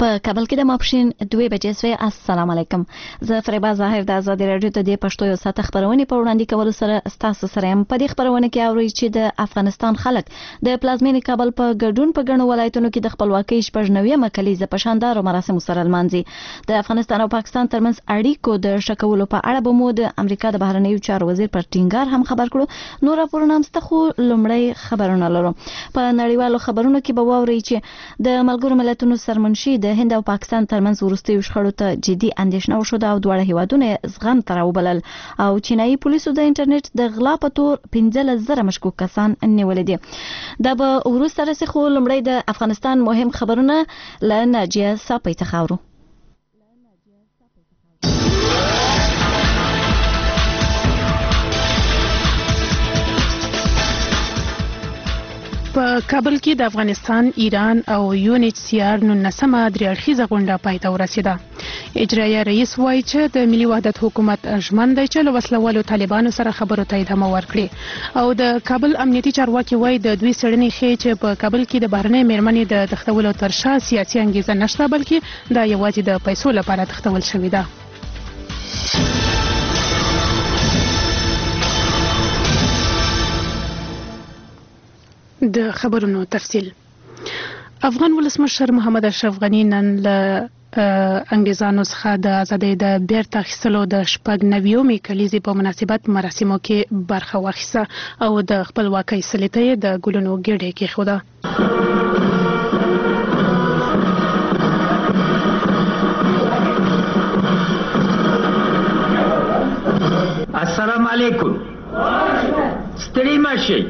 په کابل کې د ماپښین 2 بجې سوی. السلام علیکم. زه فریبا ظاهر د آزادي رادیو ته د پښتو یو ساعت خبرونه په وړاندې کولو سره تاسو سره هم په دې خبرونه کې اوري چې د افغانستان خلک د پلازمینې کابل په ګډون په ګڼو ولایتونو کې د خپلواکۍ شپږ کلیزه په شاندارو مراسمو سره لمانځي. د افغانستان او پاکستان ترمنځ اړیکو د شکولو په اړه به مو د امریکا د بهرنیو چارو وزیر پر ټینګار هم خبر کړو. نور راپورونه هم ستخو لومړی خبرونه لرو. په نړیوالو خبرونو کې به واوري چې د ملګرو ملتونو سرمنشي د هند او پاکستان ترمنځ وروستیو شخړو ته جدي اندېښنه وشوه او دواړه هیوادونه زغم ته راوبلل او چینایي پولیسو د انټرنیټ د غلا په تور 15,000 مشکوک کسان نیولي دي. دا به وروسته رسي خو لومړی د افغانستان مهم خبرونه له ناجیه صافی څخه اورو. په کابل کې د افغانستان، ایران او UNHCR 19مه درېاړخیزه غونډه پای ته ورسېده. اجرایه رئیس وایي چې د ملي وحدت حکومت ژمن دی چې له وسلوالو طالبانو سره خبرو ته ادامه ورکړي او د کابل امنیتي چارواکي وایي د دوی څېړنې ښیي چې په کابل کې د بهرنۍ مېرمنې د تښتولو تر شا سیاسي انګیزه نشته بلکې دا یوازې د پیسو لپاره تښتول شوې ده. د خبرونو تفصیل. افغان ولسمشر محمد اشرف غنی نن له انګریزانو څخه د ازادۍ د بیرته اخیستلو د 90مې کلیزې په مناسبت مراسمو کې برخه واخیسته او د خپلواکۍ سلیته یې د ګلونو ګېډۍ کېښوده. السلام علیکم. ستړي مشئ.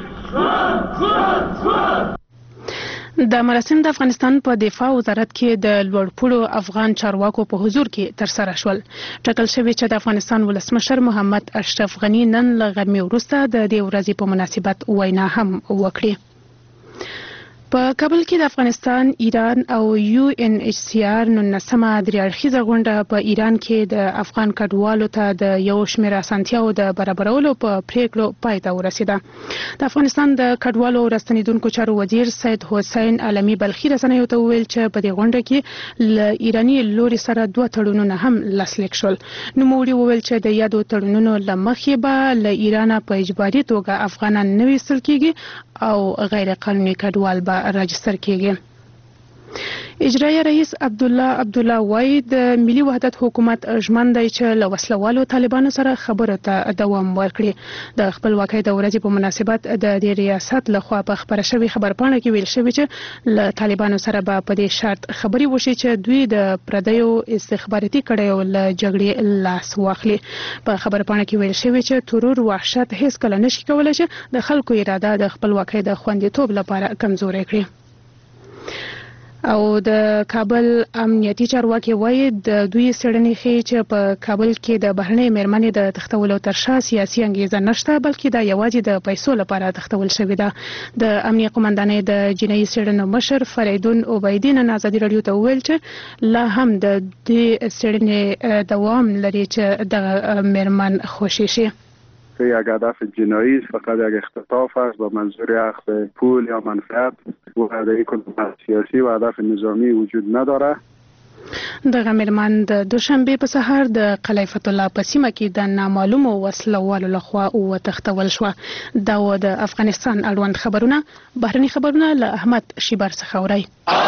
د مراسم د افغانستان په دفاع وزارت کې د لوړپوړو افغان چارواکو په حضور کې ترسره شول. ټاکل شوی چې د افغانستان ولسمشر محمد اشرف غنی نن له غرمې وروسته د دې ورځې په مناسبت وینا هم وکړي. په کابل کې د افغانستان، ایران او UNHCR 19مه درېاړخیزه غونډه په ایران کې د افغان کډوالو ته د یو شمېر اسانتیاو د برابرولو په پریکړو پای ته ورسېده. د افغانستان د کډوالو او راستنېدونکو چارو وزیر سید حسین علمي بلخي رسنیو ته وویل چې په دې غونډه کې له ایراني لوري سره 2 تړونونه هم لاسلیک شول. نوموړي وویل چې د یادو تړونونو له مخې به له ایران په اجباري توګه افغانان نه ویستل کېږي او غیر قانوني کډوال به راجستر کېږي. اجرایه رئیس عبدالله وایي د ملي وحدت حکومت ژمن دی چې له وسلوالو طالبانو سره خبرو ته دوام ورکړي. د خپلواکۍ د ورځې په مناسبت د دې ریاست لخوا په خبره شوې خبرپاڼه کې ویل شوی چې له طالبانو سره به په دې شرط خبرې وشي چې دوی د پردیو استخباراتي کړیو له جګړې لاس واخلي. په خبرپاڼه کې ویل شوی چې ترور وحشت هیڅ کله نشي کولی چې د خلکو اراده د خپلواکۍ د خوندیتوب لپاره کمزورې کړي. او د کابل امنیتي چارواکي وایي د دوی څېړنې ښیي چې په کابل کې د بهرنۍ مېرمنې د تښتولو تر شا سیاسي انګیزه نشته بلکې دا یوازې د پیسو لپاره تښتول شوې ده. د امنیه قمندانۍ د جنایي څېړنو مشر فریدون عبیدي نن ازادي راډیو ته وویل چې لا هم د دې څېړنې دوام لري چې دغه مېرمن خوشي شي. یک هدف جنایی فقط یک اختطاف است با منظور اخذ پول یا منفعت و هدف سیاسی و هدف نظامی وجود نداره. دغه مېرمن د دوشنبه په سهار د قلعه فتح الله په سیمه کې د نامعلومو وسلوالو لخوا وتښتول شوه. دا و د افغانستان اړوند خبرونه. بهرني خبرونه له احمد شیبر څخه اورئ.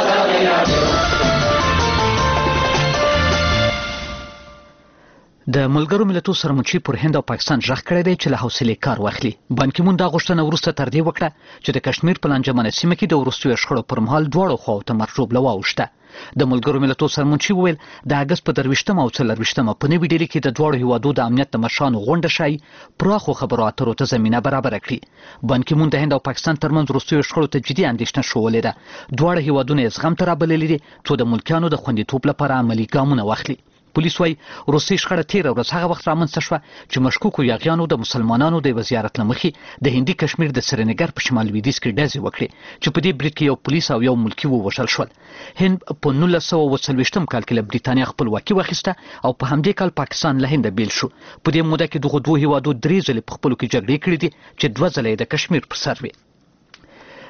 د ملګرو ملتونو سرمنشي پر هند او پاکستان ژغ کړی دی چې له حوصلې کار واخلي. بان کی مون دا غوښتنه وروسته تر دې وکړه چې د کشمیر په لانجمنه سیمه کې د وروستیو شخړو پر مهال دواړو خواو ته مرجوبله واوښته. د ملګرو ملتونو سرمنشي وویل د اګست په 23 او 24 په نوي ډیلي کې د دواړو هیوادو د امنیت د مشرانو غونډه شای پراخو خبرو اترو ته زمینه برابره کړي. بان کی مون د هند او پاکستان ترمنځ وروستیو شخړو ته جدي اندېښنه ښودلې ده. دواړه هیوادونه یې زغم ته رابللي دي څو د ملکیانو د خوندیتوب لپاره عملي ګامونه واخلي. پولیس وايي روسي شخړه تیر ورځ هغه وخت رامنځته شوه چې مشکوکو یاغیانو د مسلمانانو د وزارت لمخې د هندي کشمیر د سرینګر په شمال لویدیځ کې ډزې وکړې چې په دې برید کې یو پولیس او یو ملکی ووژل شول. هند په 1940 کال کې له برېټانیا خپلواکي واخیسته او په همدې کال پاکستان له هند بیل شو. په دې موده کې دغه دوه هیوادو 3 ځلې په خپلو کې جګړې کړې دي چې 2 ځله د کشمیر پر سر وي.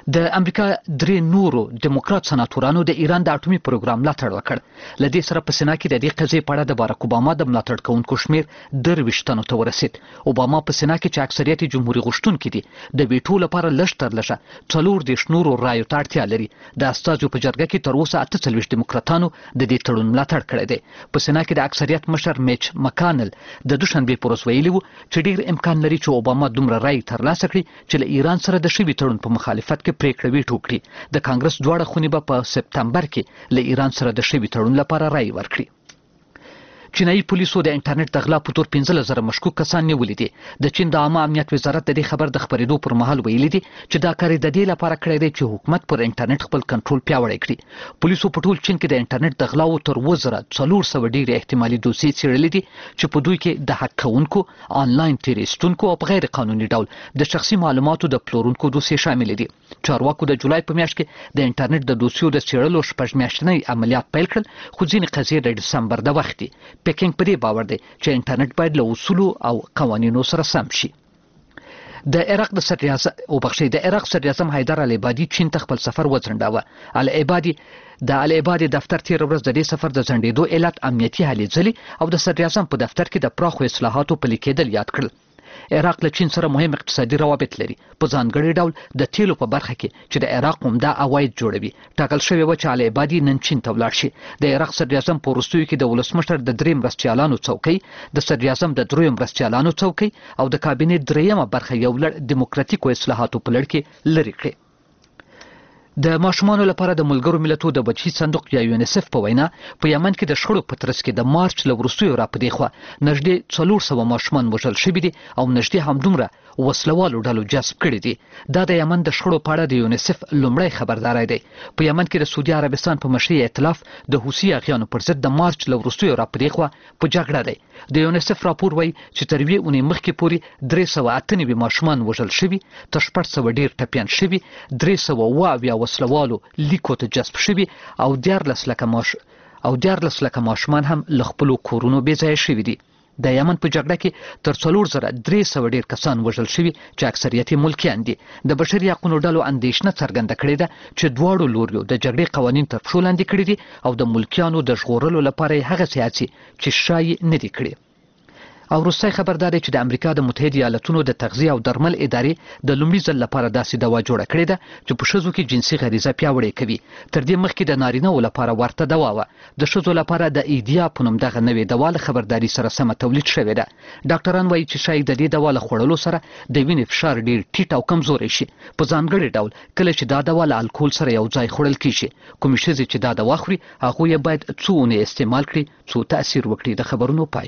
د امریکا درې نورو دیموکرات سناتورانو د ایران د اټومي پروګرام ملاتړ وکړ. لدې سره په سنا کې د دې قضیې په اړه د باراک اوباما د ملاتړ کوونکو شمیر 23 تنو ته ورسید. اوباما په سنا کې چې اکثریت جمهوریت غوښتونکي دي د ویټو لپاره لږ تر لږه 40 نورو رایو ته اړتیا لري. د استازو په جرګه کې تر اوسه 48 دیموکراتانو د دې تړون ملاتړ کړی دی. په سنا کې د اکثریت مشر میچ مکانل د دوشنبه پر ورځ ویلي وو چې ډیر امکان لري چې اوباما دومره رای ترلاسه کړي چې له ایران سره د شوي تړون په مخالفت کې پریکړه ویټو کړي. د کانګرس دواړه خونې به په سپتمبر کې له ایران سره د شوي تړون لپاره رای ورکړي. چینایي پولیسو د انټرنیټ د غلا په تور 15,000 مشکوک کسان نیولي دي. د چین د عامه امنیت وزارت د دې خبر د خبرېدو پر مهال ویلي دي چې دا کار د دې لپاره کړی دی چې حکومت پر انټرنیټ خپل کنټرول پیاوړی کړي. پولیسو په ټول چین کې د انټرنیټ د غلاو تر 2400 ډېرې احتمالي دوسیې څېړلې دي چې په دوی کې د حق کوونکو، آنلاین تیریستونکو او په غیر قانوني ډول د شخصي معلوماتو د پلورونکو دوسیې شامل دي. چارواکو د جولای په میاشت کې د انټرنیټ د دوسیو د څېړلو 6 میاشتنی عملیات پیل کړل، خو ځینې قضیې د ډسمبر د وخت دي. پکینګ په دې باور دی چې انټرنیټ باید له اصولو او قوانینو سره سم شي. د عراق صدر اعظم حیدر العبادي چین ته خپل سفر وځنډاوه. العبادي دفتر تیر ورځ د دې سفر د ځنډېدو علت امنیتي هلې ځلې او د صدر اعظم په دفتر کې د پراخو اصلاحاتو پلي کېدل یاد کړل. عراق له چین سره مهم اقتصادي روابط لري، په ځانګړي ډول د تیلو په برخه کې چې د عراق عمده عواید جوړوي. ټاکل شوې وه چې العبادي نن چین ته ولاړ شي. د عراق صدر اعظم په وروستیو کې د ولسمشر د 3 مرستیالانو څوکۍ، د صدر اعظم د 3 مرستیالانو څوکۍ او د کابینې 3مه برخه یو لړ دیموکراتیکو اصلاحاتو په لړ کې لرې کړې. د ماشومانو لپاره د ملګرو ملتونو د بچي صندوق یا یونیسف په وینا په یمن کې د شخړو په ترڅ کې د مارچ له وروستیو راپدې خوا نږدې 400 ماشومان وژل شوي دي او نږدې همدومره وسلوالو ډلو جذب کړي دي. دا د یمن د شخړو په اړه د یونیسف لومړی خبرداری دی. په یمن کې د سعودي عربستان په مشرۍ ائتلاف د حوثي اغیانو پر ضد د مارچ له وروستیو راپدې خوا په جګړه دی. د یونیسف راپور وایي چې تر یوې اونۍ مخکې پورې 398 ماشومان وژل شوي، تر 600 ډیر ټپیان شوي، 300 وسلوالو لیکو ته جذب شوي او 14 لکه ماشومان هم له خپلو کورونو بې ځایه شوي دي. د یمن په جګړه کې تر 4300 ډیر کسان وژل شوي چې اکثریت یې ملکیان دي. د بشري حقوقو ډلو اندېښنه څرګنده کړې ده چې دواړو لوریو د جګړې قوانین تر پښو لاندې کړي دي او د ملکیانو د ژغورلو لپاره یې هغه سیاسي چې شایي نه دي کړي. او وروستی خبر دا دی چې د امریکا د متحده ایالاتونو د تغذیه او درمل ادارې د لومړي ځل لپاره داسې دوا جوړه کړې ده چې په ښځو کې جنسي غریزه پیاوړې کوي. تر دې مخکې د نارینه‌و لپاره ورته دوا وه. د ښځو لپاره د ایدیا په نوم دغه نوې دوا له خبرداري سره سمه تولید شوې ده. ډاکټران وایي چې شاید د دې دوا له خوړلو سره د وینې فشار ډیر ټیټ او کمزوری شي، په ځانګړي ډول کله چې دا دوا له الکول سره یو ځای خوړل کیږي. کومې ښځې چې دا دوا خوري هغوی یې باید څو اونۍ استعمال کړي څو تاثیر وکړي. د خبرونو پای.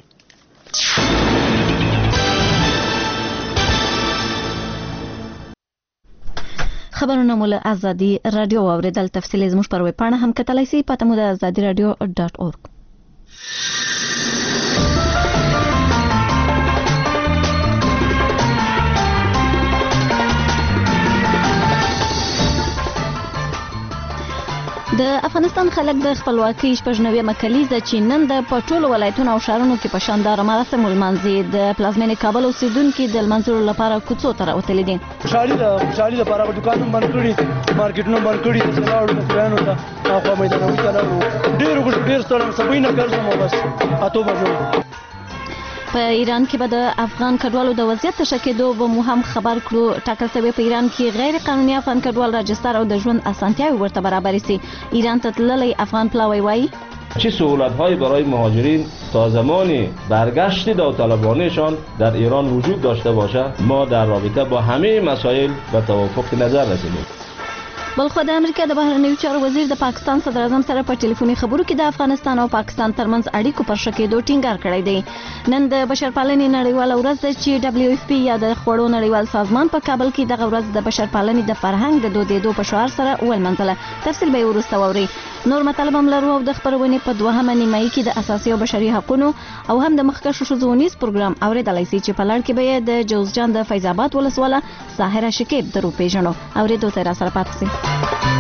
خبرونه مو له ازادي رادیو اوریدل. تفصیلي زموږ پر ویب پاڼه هم کتلای شئ. پته مو د azadiradio.org. د افغانستان خلک د خپلواکۍ 90مه کلیزه چې نن د پټولو ولایتونو او ښارونو کې په شاندار مراسم ولمانځي. د پلازمینې کابل اوسیدونکو د لمانځلو لپاره کوڅو ته راوتلي دي. خوشحالي لپاره دکانونه بند کړي، مارکیټونه بند کړي، څلاړو مخیانو ته اخوا میدانوي ته لاړو. ډېر ستړم سبینه ګرځم او بس 8 بجو. په ایران کې به د افغان کډوالو د وضعیت ته شکېدو به مو هم خبر کړو. ټاکل شوی په ایران کې غیر قانوني افغان کډوال راجستر او د ژوند اسانتیاوې ورته برابر شي. ایران ته تللی افغان پلاوی وایي چه سهولت‌هایی برای مهاجرین تا زمان برگشت داوطلبانه‌شان در ایران وجود داشته باشد، ما در رابطه با همه مسائل به توافق نظر رسیدیم. بلخو د امریکا د بهرنیو چارو وزیر د پاکستان صدر اعظم سره په ټلیفوني خبرو کې د افغانستان او پاکستان ترمنځ اړیکو پر شکېدو ټینګار کړی دی. نن د بشرپالنې نړیواله ورځ ده چې WFP یا د خوړو نړیوال سازمان په کابل کې دغه ورځ د بشرپالنې د فرهنګ د دودېدو په شعار سره ولمانځله. تفصیل به یې وروسته واورئ. نور مطالب هم لرو او د خپرونې په 2مه نیمایي کې د اساسي او بشري حقوقو او هم د مخکښو ښځو ونیز پروګرام اوریدلای شئ چې په لړ کې به یې د جوزجان د فیض آباد ولسواله ساحره شکیب درو پیژنو. اوریدو ته را سره پاتې شئ.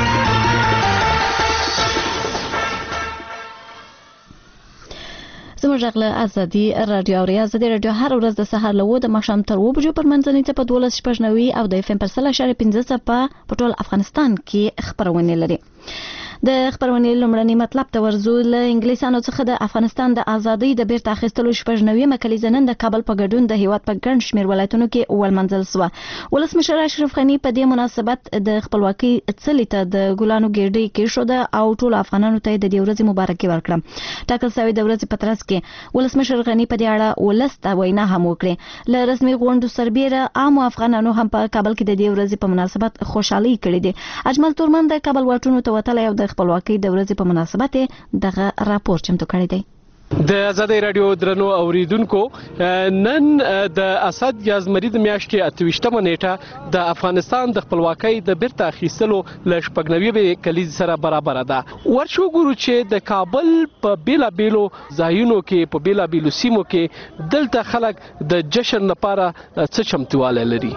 زموږ غږله ازادي رادیو او ازادي رادیو هر ورځ د سهار له 9 د ماښام تر 2 بجو پر منځنۍ څپه 12.90 او د اف ام پر 100.15 څپه په ټول افغانستان کې خبرونه لري. د خبرونې لومړنی مطلب ته ورزو. له انګلیسانو څخه د افغانستان د ازادۍ د بیرته اخیستلو 90 کلیزه نن د کابل په ګډون د هیواد په ګڼ شمېر ولایتونو کې اول منزل سوه. ولسمشر اشرف غني په دې مناسبت د خپلواکۍ څلي ته د ګلانو ګېډۍ کېښوده او ټول افغانانو ته د دې ورځې مبارکي ورکړه. ټاکل شوې د ورځې په ترڅ کې ولسمشر غني په دې اړه ولسته وینا هم وکړه. له رسمي غونډو سربېره عام افغانانو هم په کابل کې د دې ورځې په مناسبت خوشحالي کړې ده. اجمل تورمن د کابل واټونو ته وتلی او د خپلواکۍ د ورځې په مناسبت دغه راپور چمتو کړی دی. د ازادي رادیو درنو اوریدونکو، نن د اسد یا زمري د میاشتې 28مه نیټه د افغانستان د خپلواکۍ د بیرته اخیستلو له 90 کلیز سره برابر ده. ورشو ګورو چې د کابل په بیلابیلو ځایونو کې په بیلابیلو سیمو کې دلته خلک د جشن لپاره څه چمتواله لري.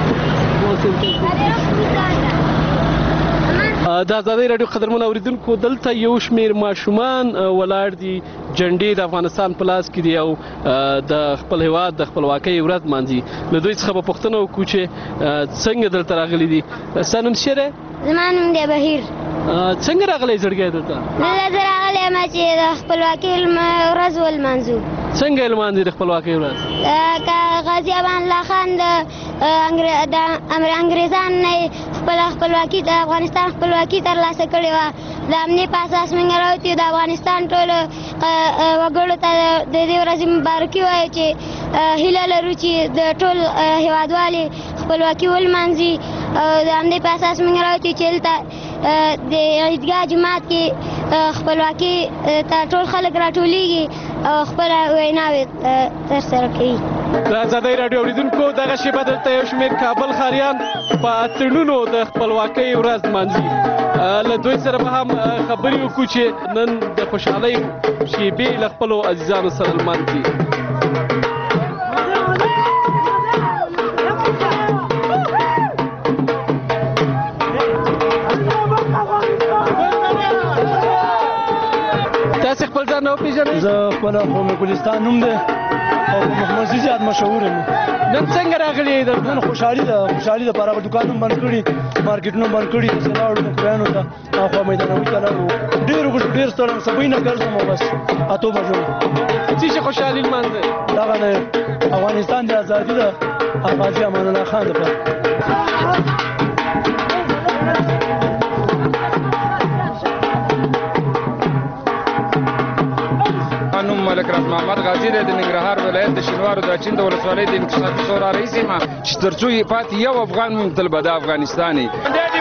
د ازادي رادیو قدرمن اوریدونکو، دلته یو شمیر ماشومان ولاړ دي، جنډې د افغانستان په لاس کې دي او د خپل هیواد د خپلواکۍ ورځ مانځي. له دوی څخه به پوښتنه وکړو چې څنګه دلته راغلي دي. ستا نوم څه دی؟ زما نوم دی بهیر. څنګه راغلی زړګی دلته؟ دلته راغلی یم چې د خپلواکۍ ورځ ولمانځو. څنګه یې لمانځي د خپلواکۍ ورځ؟ غازي امان الله خان د انګریزان نه خپلواکي د افغانستان خپلواکي ترلاسه کړې وه. د امنیت په اساس موږ راوتي د افغانستان ټولو وګړو ته د دې ورځې مبارکي وایو چې هیله لرو چې د ټول هیوادوالې خپلواکي ولمانځي. د امنیت په اساس موږ راوتي چې دلته د عیدګاه جومات کې خپلواکي ته ټول خلک راټولیږي او خپله ویناوې ترسره کوي. د ازادۍ راډیو اوریدونکو، دغه شیبه دلته یو شمېر کابل ښاریان په تړونو د خپلواکۍ ورځ لمانځي. له دوی سره به هم خبرې وکړو چې نن د خوشحالۍ شیبې له خپلو عزیزانو سره لمانځي. تاسې خپل ځان نه وپېژنئ؟ زه خپله خو مې ګلستان نوم دی او په محمد زیات مشهور یم. نن څنګه راغلی یې؟ نن خوشحالي ده، خوشحالي ده. هغه دوکانونه بند کړي، مارکیټونه بند کړي، داسې لاړو مکرویانو ته اخوا میدانوي ته لاړو. ډېر ستړی یم، سبۍ نه ګرځم او بس 8 بجو. څه شي خوشحالي لمانځئ؟ دغه د افغانستان د ازادي ده، غازي امان الله خان لپاره. نوم ملک راز محمد غازي دی، د ننګرهار ولایت د شینوارو د اچین د ولسوالۍ د انکشافي شورا رئیس یم چې تر څو یې پاتې یو افغان مو تل به د افغانستان وي.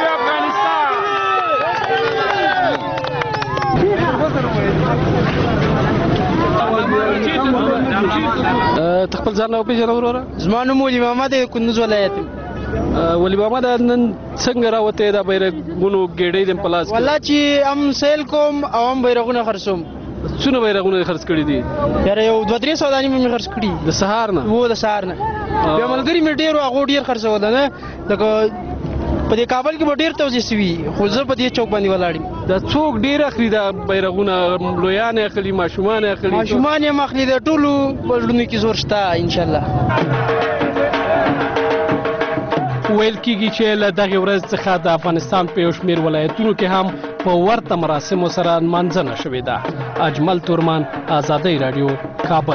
ته خپل ځان نه وپېژنه وروره؟ زما نوم ولی محمد دی، کندوز ولایت یم. ولی محمد، نن څنګه راوتې د بیرغونو ګېډۍ دې په لاس کې؟ والله چې هم سیل کوم او هم بیرغونه خرڅوم. څونه بیرغونه خرڅ کړي دي؟ یاره یو 2-300 دانې مې خرڅ کړي د سهار نه. و د سهار نه بیا ملګري مې ډېر هغو ډېر خرڅول نه. لکه په دې کابل کې به ډېر توزیع سوي، خو زه په دې چوک باندې ولاړ یم. دا څوک ډېر اخلي دا بیرغونه؟ لویان یې اخلي، ماشومان یې اخلي؟ ماشومان یې اخلي، د ټولو بلډونو کې زور شته انشاءالله. ویل کېږي چې له دغې ورځ څخه د افغانستان په یو شمېر ولایتونو کې هم په ورته مراسمو سره نمانځنه شوې ده. اجمل تورمان، ازادۍ راډیو، کابل.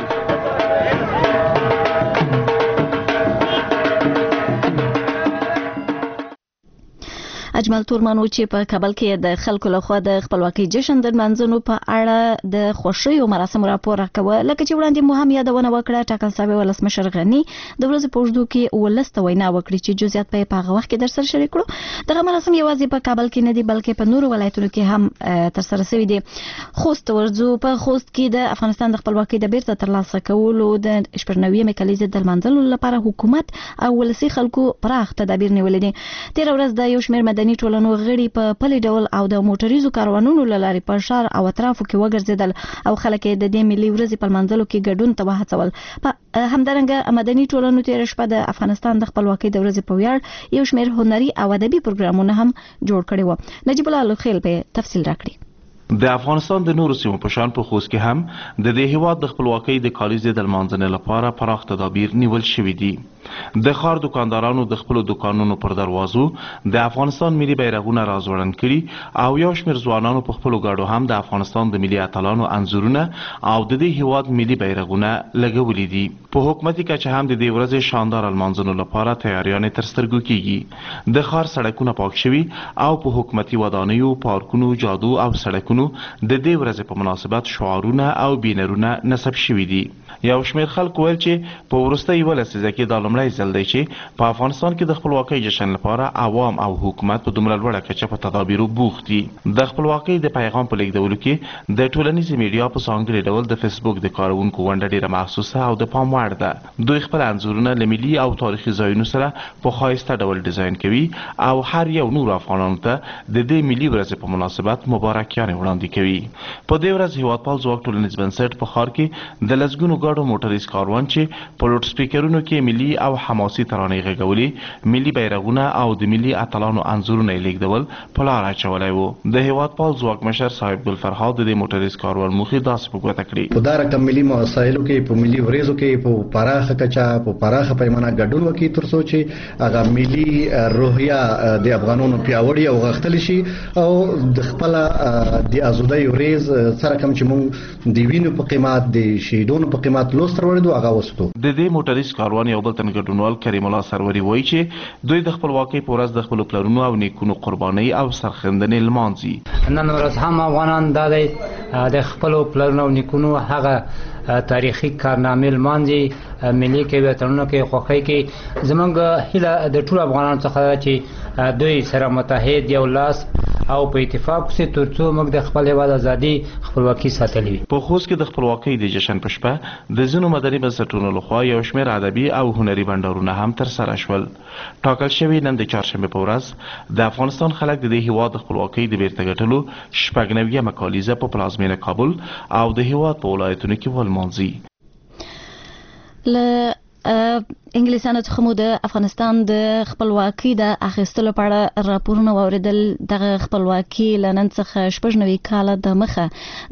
اجمل تورمان و چې په کابل کې د خلکو لخوا د خپلواکۍ جشن د لمانځنو په اړه د خوښیو مراسمو راپور راکوه. لکه چې وړاندې مو هم یادونه وکړه، ټاکل شوی ولسمشر غني د ورځې په اوږدو کې ولس ته وینا وکړي چې جزئیات به یې په هغه وخت کې درسره شریک کړو. دغه مراسم یوازې په کابل کې نه دي بلکې په نورو ولایتونو کې هم ترسره شوي دي. خوست ورځو. په خوست کې د افغانستان د خپلواکۍ د بیرته ترلاسه کولو د 90 کلیزې د لمانځلو لپاره حکومت او ولسي خلکو پراخ تدابیر نیولي دي. تېره ورځ د یو شمېر مدني ټولنو غړي په پلي ډول او د موټریزو کاروانونو له لارې په ښار او اطرافو کې وګرځېدل او خلک یې د دې ملي ورځې په لمانځلو کې ګډون ته وهڅول. همدارنګه مدني ټولنو تېره شپه د افغانستان د خپلواکۍ د ورځې په ویاړ یو شمېر هنري او ادبي پروګرامونه هم جوړ کړي وو. نجیب الله لوخیل به تفصیل راکړي. د افغانستان د نورو سیمو په شان په خوست کې هم د دې هیواد د خپلواکۍ د کالیزې د لمانځنې لپاره پراخ تدابیر نیول شوي دي. د ښار دکاندارانو د خپلو دکانونو پر دروازو د افغانستان ملي بیرغونه راځوړند کړي او یو شمېر ځوانانو په خپلو ګاډو هم د افغانستان د ملي اتلانو انځورونه او د دې هیواد ملي بیرغونه لګولي دي. په حکومتي کچه هم د دې ورځې شاندار لمانځنو لپاره تیاریانې ترسترګو کیږي. د ښار سړکونه پاک شوي او په حکومتي ودانیو، پارکونو، جادو او سړکونو د دې ورځې په مناسبت شعارونه او بینرونه نصب شوي دي. یو شمېر خلک ویل چې په وروستۍ 11 لسیزه کې دا لومړی ځل دی چې په افغانستان کې د خپلواکۍ جشن لپاره عوام او حکومت په دومره لوړه کچه په تدابیرو بوخت دي. د خپلواکۍ د پیغام په لیږدولو کې د ټولنیزې میډیا په ځانګړي ډول د فیسبوک د کارونکو ونډه ډېره محسوسه او د پام وړ ده. دوی خپل انځورونه له ملي او تاریخي ځایونو سره په ښایسته ډول ډیزاین کوي او هر یو نور افغانانو ته د دې ملي ورځې په مناسبت مبارکیانې وړاندې کوي. په دې ورځ هیوادپال ځواک ټولنیز بنسټ په ښار کې د لسګونو ګاډو موټریز کاروان چې په لوډ سپیکرونو کې ملي او حماسي ترانې غږولې، ملي بیرغونه او د ملي اتلانو انځورونه یې لیږدول په لار اچولی و. د هیوادپال ځواک مشر صاحب ګل فرهاد د دې موټریز کاروان موخې داسې په ګوته کړي. په دا رقم ملي مسایلو کې، په ملي ورځو کې په پراخه کچه، په پراخه پیمانه ګډون وکړي تر څو چې هغه ملي روحیه د افغانانو پیاوړې او غښتلې شي او د خپل د ازادۍ ورځ سره کوم چې موږ د وینو په قیمت، د شهیدانو په قیمت لوستر وړو هغه وساتو. د دې موټریز کاروان یو بل تن ګډونوال کریم الله سروري وایي چې دوی د خپلواکۍ په ورځ د خپلو پلرونو او نیکونو قربانۍ او سرښندنې لمانځي. نن ورځ هم افغانان د خپلو پلرونو او نیکونو هغه تاریخي کارنامې لمانځي، ملي کې وطنونو کې خوښۍ کې. زموږ هیله د ټولو افغانانو څخه ده چې دوی سره متحد یو لاس او په اتفاق سره ترڅو موږ د خپل هیواد ازادي خپلواکي ساتلې وي. په خوست کې د خپلواکۍ د جشن په شپه د ځینو مدني بنسټونو لخوا یو شمېر ادبي او هنري بنډارونه هم ترسره شول. ټاکل شوي نن د چهارشنبې په ورځ د افغانستان خلک د دې هیواد د خپلواکۍ د بیرته ګټلو 90مه کالیزه په پلازمینه کابل او د هیواد په ولایتونو کې ولمانځي. انګلیسانو څخه مو د افغانستان د خپلواکۍ د اخیستلو په اړه راپورونه واوریدل. دغه خپلواکي له نن څخه 90 کاله د مخه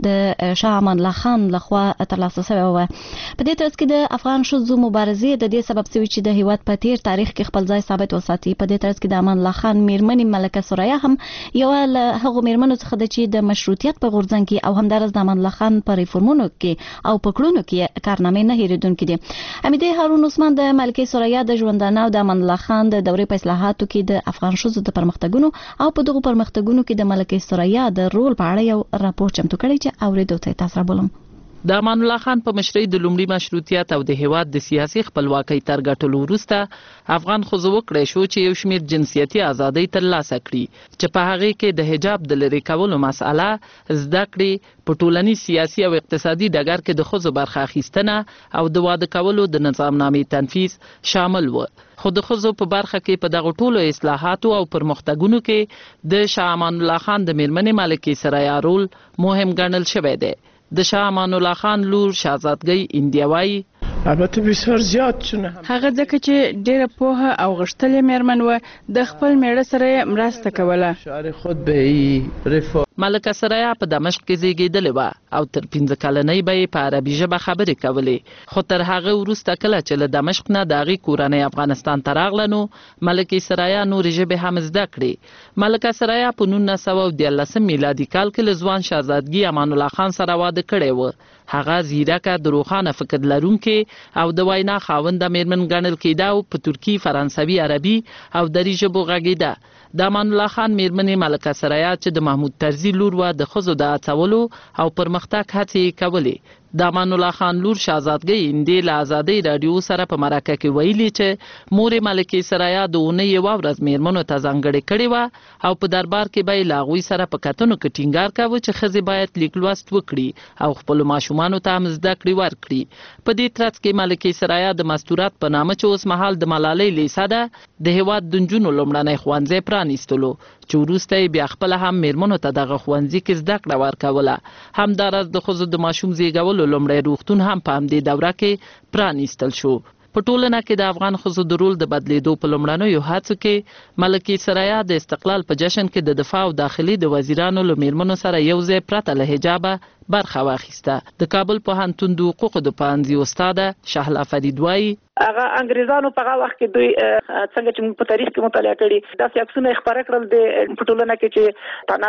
د شاه امان الله خان لخوا ترلاسه شوې وه. په دې ترڅ کې د افغان ښځو مبارزې د دې سبب شوې چې د هیواد په تیر تاریخ کې خپل ځای ثابت وساتي. په دې ترڅ کې د امان الله خان میرمنې ملکه ثریا هم یو له هغو میرمنو څخه ده چې د مشروطیت په غورځنګ کې او همدارس د امان الله خان په ریفورمونو کې او په کړنو کې کارنامې نه هېرېدونکې دي. حمیدې هارون عثمان د ملکې ثریا د ژوندانه او د امان الله خان د دورې په اصلاحاتو کې د افغان ښځو د پرمختګونو او په دغو پرمختګونو کې د ملکې ثریا د رول په اړه یو راپور چمتو کړی چې اورېدو ته تاسو را بولم. د امان الله خان په مشرۍ د لومړي مشروطیت او د هیواد د سیاسي خپلواکۍ تر ګټلو وروسته افغان ښځو وکړی شو چې یو شمېر جنسیتي ازادۍ ترلاسه کړي چې په هغې کې د حجاب د لرې کولو مسأله، زده کړې، په ټولنیز، سیاسي او اقتصادي ډګر کې د ښځو برخه اخیستنه او د واده کولو د نظامنامې تنفیذ شامل و. خو د ښځو په برخه کې په دغو ټولو اصلاحاتو او پرمختګونو کې د شاه امان الله خان د میرمنې ملکې ثریا رول مهم ګڼل شوی دی. د شاه امان الله خان لور شهزادګۍ اندیا وایي البته بسیار زیات چونه هغه ځکه چې ډیره پوهه او غښتلې میرمن و، د خپل میړه سره مرسته کوله. شعر خود به رفاه ملکه ثریا په دمشق کې زیږېدلې وه او تر 15 کلنۍ به یې په عربي ژبه خبرې کولې. خو تر هغه وروسته کله چې له دمشق نه د هغې کورنۍ افغانستان ته راغله نو ملکې ثریا نورې ژبې هم زده کړې. ملکه ثریا په 1914 میلادي کال کې له ځوان شهزادګي امان الله خان سره واده کړی و. هغه زیرکه، د روښانه فکر لرونکې او د وینا خاونده میرمن ګڼل کېده او په ترکي، فرانسوي، عربي او دري ژبو غږېده. د امان الله خان میرمنې ملکه ثریا چې د محمود طرزي لور وه، د ښځو د هڅولو او پرمختګ هڅې یې کولې. د امان الله خان لور شهزادګۍ اندې له ازادۍ راډیو سره په مرکه کې ویلي چې مور ملکې ثریا د اونۍ یوه ورځ میرمنو ته ځانګړې کړې وه او په دربار کې به یې له هغوی سره په کتنو کې ټینګار کاوه چې ښځې باید لیک لوست وکړي او خپلو ماشومانو ته هم زده کړې ورکړي. په دې ترڅ کې ملکې ثریا د مستورات په نامه چې اوس مهال د ملالۍ لیسه ده د هیواد د نجونو لومړنی ښوونځی پرانیستلو چې وروسته یې بیا خپله هم میرمنو ته دغه ښوونځي کې زده کړه ورکوله. همداراز د ښځو د ماشوم زیږولو لومړی روغتون هم په همدې دوره کې پرانیستل شو. په ټولنه کې د افغان ښځو د رول د بدلیدو په لومړنیو هڅو کې ملکې ثریا د استقلال په جشن کې د دفاع او داخلي د وزیرانو له میرمنو سره یو ځای پرته له حجابه برخه واخیسته. د کابل پوهنتون د حقوقو د پوهنځي استاده شهلا فرید وایي هغه انګریزانو په هغه وخت کې دوی څنګه چې په تاریخ کې مطالعه کړي داسې عکسونه خبره کړل د ټولنه کې چې تنه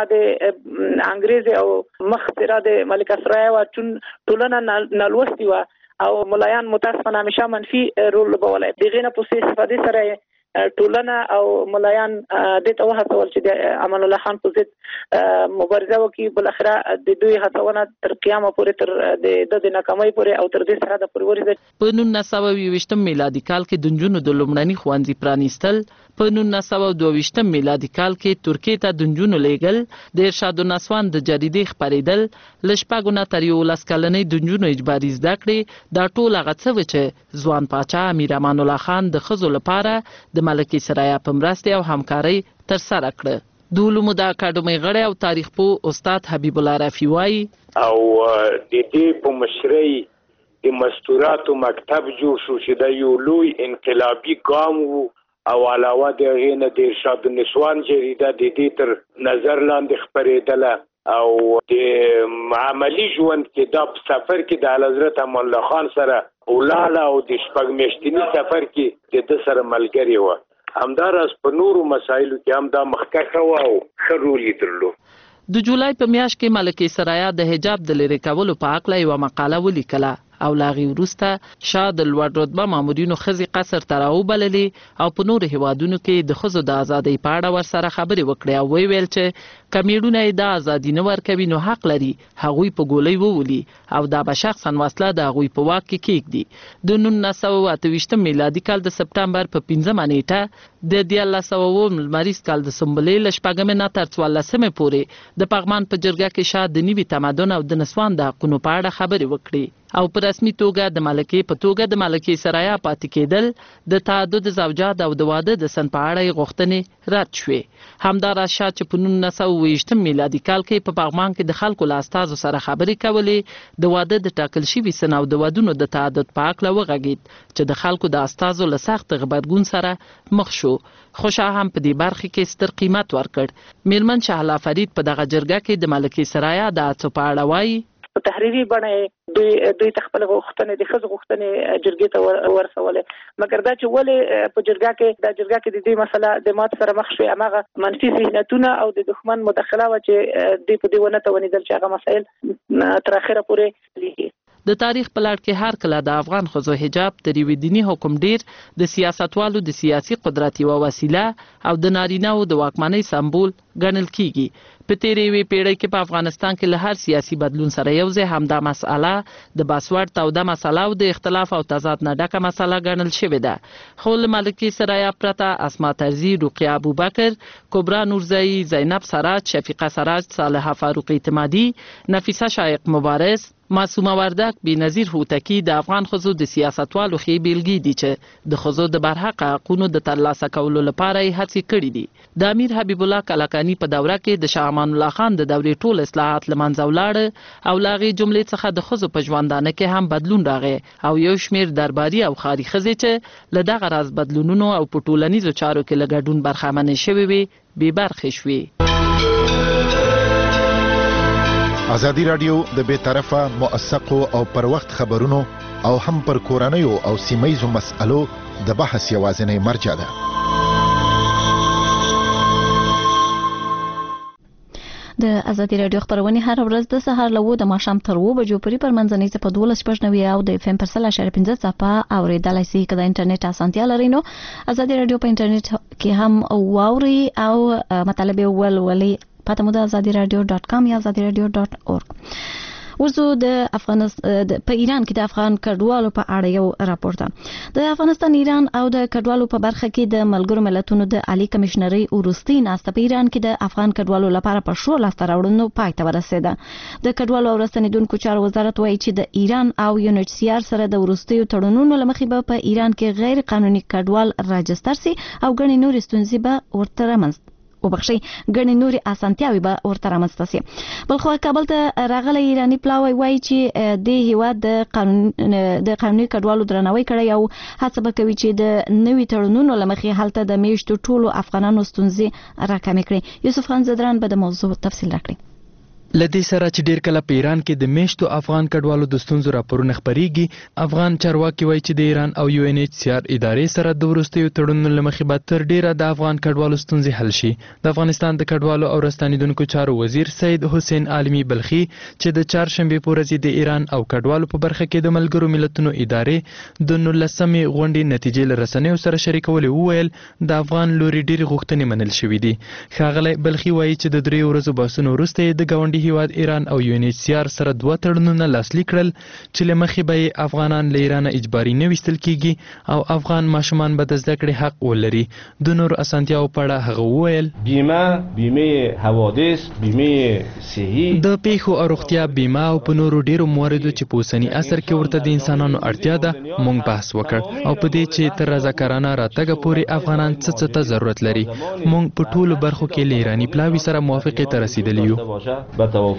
د انګریز او مخ سره د ملکه ثریا و ټولنه نالوستي و او ملایان متاسفانه همیشه منفي رول لوبولی. دغه نه په استفاده سره ټولنه او ملایان د ته وهڅول چې د امان الله خان په ضد مبارزه وکړي. بل اخره د دوی هڅونه تر قیامه پورې تر د ناکامۍ پورې او تر دې سره د پروري په 1922 میلادي کال کې د نجونو د لومړني ښوونځي پرانیستل، په 1922 میلادي کال کې ترکیې ته د نجونو لیږل، د ارشاد النسوان د جریدې خپرېدل، له شپږو نه تر 11 کلنۍ د نجونو اجباري زده کړې، دا ټول هغه څه و چې ځوان پاچا امیر امان الله خان د ښځو لپاره د ملکې ثریا په مرستې او همکارۍ ترسره کړه. د علومو د اکاډمۍ غړی او تاریخ پوه استاد حبیب الله رفیع وایي او د دې په مشرۍ د مستوراتو مکتب جوړ شو چې د یو لوی انقلابي ګام وو او علاوه د هغې نه د ارشاد النسوان جریده د دې تر نظر لاندې خپرېدله او د عملي ژوند کې دا په سفر کې د اعلیحضرت امان الله خان سره ولاړه او د شپږ میاشتني سفر کې د ده سره ملګرې وه. همداراز په نورو مسایلو کې هم دا مخکښه وه او ښه رول یې درلود. د جولای په میاشت کې ملکې ثریا د حجاب د لرې کولو په هکله یوه مقاله ولیکله او له هغې وروسته شاه د لوړ رتبه مامورینو ښځې قصر ته راوبللې او په نورو هیوادونو کې د ښځو د ازادۍ په اړه ورسره خبرې وکړې او ویل چې که میړونه یې دا ازادي نه ورکوي نو حق لري هغوی په ګولۍ وولي او دا به شخصا وسله د هغوی په واک کې کیږدي. د 1928 میلادي کال د سپټمبر په 5مه نیټه د 1900 لمریز کال د سنبلې له 4مې نه تر 14مې پورې د پغمان په جرګه کې شاه د نوي تمدن او د نسوان د حقونو په اړه خبرې وکړې او په رسمي توګه د ملکې ثریا پاتې کېدل، د تعدد زوجات او د واده د سن په اړه غوښتنې رد شوې. همداراز شاه چې په 1920 میلادي کال کې په پغمان کې د خلکو له استازو سره خبرې کولې د واده د ټاکل شوي سن او د ودونو د تعدد په هکله وغږېد چې د خلکو د استازو له سخت غبرګون سره مخ شو. خو شاه هم په دې برخه کې ستر قیمت ورکړ. میرمن شهلا فرید په دغه جرګه کې د ملکې ثریا د هڅو په اړه وایي په تحریري بڼه دوی خپل غوښتنې د ښځو غوښتنې جرګې ته ورسولې، مګر دا چې ولې په جرګه کې د دې مسله د مات سره مخ شوې هماغه منفي ذهنیتونه او د دښمن مداخله و چې دوی په دې ونه توانېدل چې هغه مسایل تر اخره پورې لیږي. د تاریخ په لړ کې هر کله د افغان ښځو حجاب د یوې دیني حکم ډیر د سیاستوالو د سیاسي قدرت یوه وسیله او د نارینه‌و د واکمنۍ سمبول ګڼل کیږي. په تیرې یوې پیړۍ کې په افغانستان کې له هر سیاسي بدلون سره یو ځای همدا مسأله د باسواډ توده مسله او د اختلاف او تضاد نه ډکه مسله ګڼل شوې ده. خو له ملکې ثریا پرته اسما طرزي، رقیه ابوبکر، کبرا نورزئی، زینب سراج، شفیقه سراج، صالحه فاروق اعتمادي، نفیسه شایق مبارز، معصومه وردک، بېنظیر هوتکي د افغان ښځو د سیاستوالو ښې بیلګې دي چې د ښځو د برحقه حقونو د ترلاسه کولو لپاره یې هڅې کړې دي. د امیر حبیب الله کلکاني په دوره کې د شاه امان الله خان د دورې ټول اصلاحات له منځه ولاړه او له هغې جملې څخه د ښځو په ژوندانه کې هم بدلون راغی او یو شمېر درباري او ښاري ښځې چې له دغه راز بدلونونو او په ټولنیزو چارو کې له ګډون برخمنې شوې وې بې برخې شوې. ازادي راډیو د بې طرفه موثقو او پر وخت خبرونو او هم پر کورنیو او سیمه‌ییزو مسألو د بحث یوازینی مرجع ده. د ازادي راډیو خبرونه هر ورځ د سهار له 9 د ماښام تر 2 بجو پورې پر منځنۍ په 12:90 او د FM پر 100.5 صفحه اوریدلای شئ. که د انټرنیټ اسانتیا لرئ نو ازادي راډیو په انټرنیټ کې هم واوري او مطلب ولولئ. پته مو د azadiradio.com یا azadiradio.org. ورزو د افغانستان په ایران کې د افغان کډوالو په اړه یو راپورټ د افغانستان ایران او د کډوالو په برخه کې د ملګرو ملتونو د عالی کمشنري وروستي ناسته په ایران کې د افغان کډوالو لپاره په شو لاسته راوړنو پای ته ورسېده. د کډوالو او راستنیدونکو چارو وزارت وایي چې د ایران او UNHCR سره د وروستیو تړونونو لمخې به په ایران کې غیر قانوني کډوال راجستر سي او ګڼې نورې ستونزې به ورته وبخښي ګڼې نورې اسانتیاوې به ورته رامنځته شي. بلخو کابل ته راغلی ایرانی پلاوی وایي چې د هیواد د قانوني کډوالو درناوی کړی او هڅه به کوي چې د نوي تړونونو له مخې هلته د میشتو ټولو افغانانو ستونزې راکمې کړي. یوسف خان زدران به د موضوع تفصیل راکړي. لدې سره چې ډیر کله په ایران کې د میشتو افغان کډوالو د ستونزو راپورونه خپريږي، افغان چارواکي وایي چې د ایران او UNHCR ادارې سره د وروستیو تړونونو له مخې به تر ډیره د افغان کډوالو ستونزې حل شي. د افغانستان د کډوالو او راستنیدونکو چارو وزیر سید حسین عالمی بلخي چې د چهارشنبه په ورځ د ایران او کډوالو په برخه کې د ملګرو ملتونو ادارې د 19مې غونډې نتیجې له رسنیو سره شریکولې وویل د افغان لوري ډیر غوښتنې منل شوې دي. ښاغلی بلخي وایي چې د 3 ورځو بحثونو وروسته د ګاونډي هیواد ایران او UNHCR سره 2 تړونونه لاسلیک کړل چې له مخې به افغانان له ایران اجباري نه ویستل کیږي او افغان ماشومان به د زده کړې حق ولري. د نور اسانتیاو په اړه هغه وویل بیمه حوادث، بیمه صحي، د پیښو او روغتیا بیمه او په نورو ډیرو مواردو چې په اوسني عصر کې ورته د انسانانو اړتیا ده مونږ بحث وکړ او په دې چې تر رضاکارانه راتګ پورې افغانان څه ته ضرورت لري. مونږ په ټولو برخو کې له ایرانی پلاوی سره موافقه ته رسیدلی یو.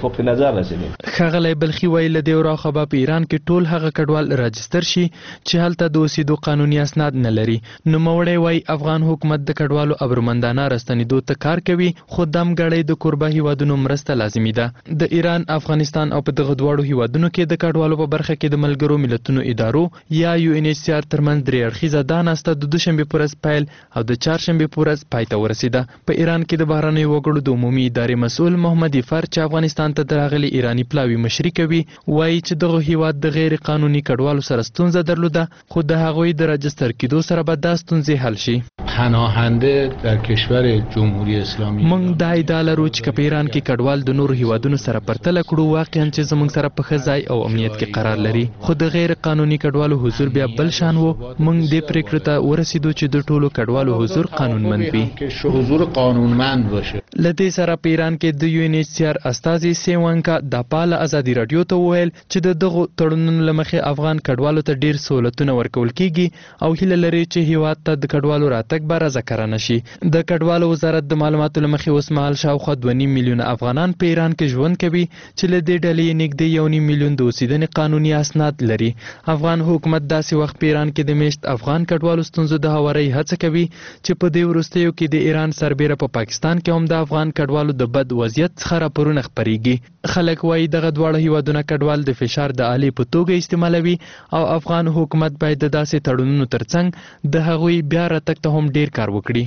ښاغلی بلخي ویل له دې وراخه به په ایران کې ټول هغه کډوال راجستر شي چې هلته د اوسېدو قانوني اسناد نه لري. نوموړی وایي افغان حکومت د کډوالو ابرومندانه راستنېدو ته کار کوي، خو دمګړی د کوربه هیوادونو مرسته لازمي ده. د ایران، افغانستان او په دغه دواړو هیوادونو کې د کډوالو په برخه کې د ملګرو ملتونو ادارو یا UNHCR ترمنځ 3 اړخیزه دا ناسته د دوشنبه په ورځ پیل او د چهارشنبه په ورځ پای ته ورسېده. په ایران کې د بهرنیو وګړو د عمومي ادارې مسؤل محمد افر چې افغانستان ته دراغلي ایرانی پلاوی مشري کوي وایي چې دغه هیواد د غیر قانوني کډوالو سره ستونزه درلوده، خو د هغوی د راجستر کېدو سره به دا ستونزې حل شي. پناهنده در کشور جمهوری اسلامی موږ دا ادعا لرو چې په ایران کې کډوال د نورو هیوادونو سره پرتله کړو واقعا چې زموږ سره په ښه ځای او امنیت کې قرار لري، خو د غیر قانوني کډوالو حضور بیا بل شان وو. موږ دې پریکړې ته ورسېدو چې د ټولو کډوالو حضور قانونمند وي. حضور قانونمند باشه. لدې سره په ایران کې د UNHCR استازي سیوانکا د پاله ازادي رادیو ته وویل چې دغه تړونونو له مخې افغان کډوالو ته ډیر سہولتونه ورکول کیږي او هیله لري چې هیواد ته د کډوالو راتګ به رضاکارانه شي. د کډوالو وزارت د معلوماتو له مخې اوس مهال شاوخوا 2.5 میلیون افغانان په ایران کې ژوند کوي چې له دې ډلې نږدې 1.5 میلیون د اوسېدنې قانوني اسناد لري. افغان حکومت داسې وخت په ایران کې د میشت افغان کډوالو ستونزو د هواري هڅه کوي چې په دې وروستیو کې د ایران سربېره په پاکستان کې هم د افغان کډوالو د بد وضعیت څخه راپورونه خپريږي. خلک وایي دغه دواړه هیوادونه کډوال د فشار د آلې په توګه استعمالوي او افغان حکومت باید د داسې تړونونو ترڅنګ د هغوی بیا راتګ ته هم ډیر کار وکړي.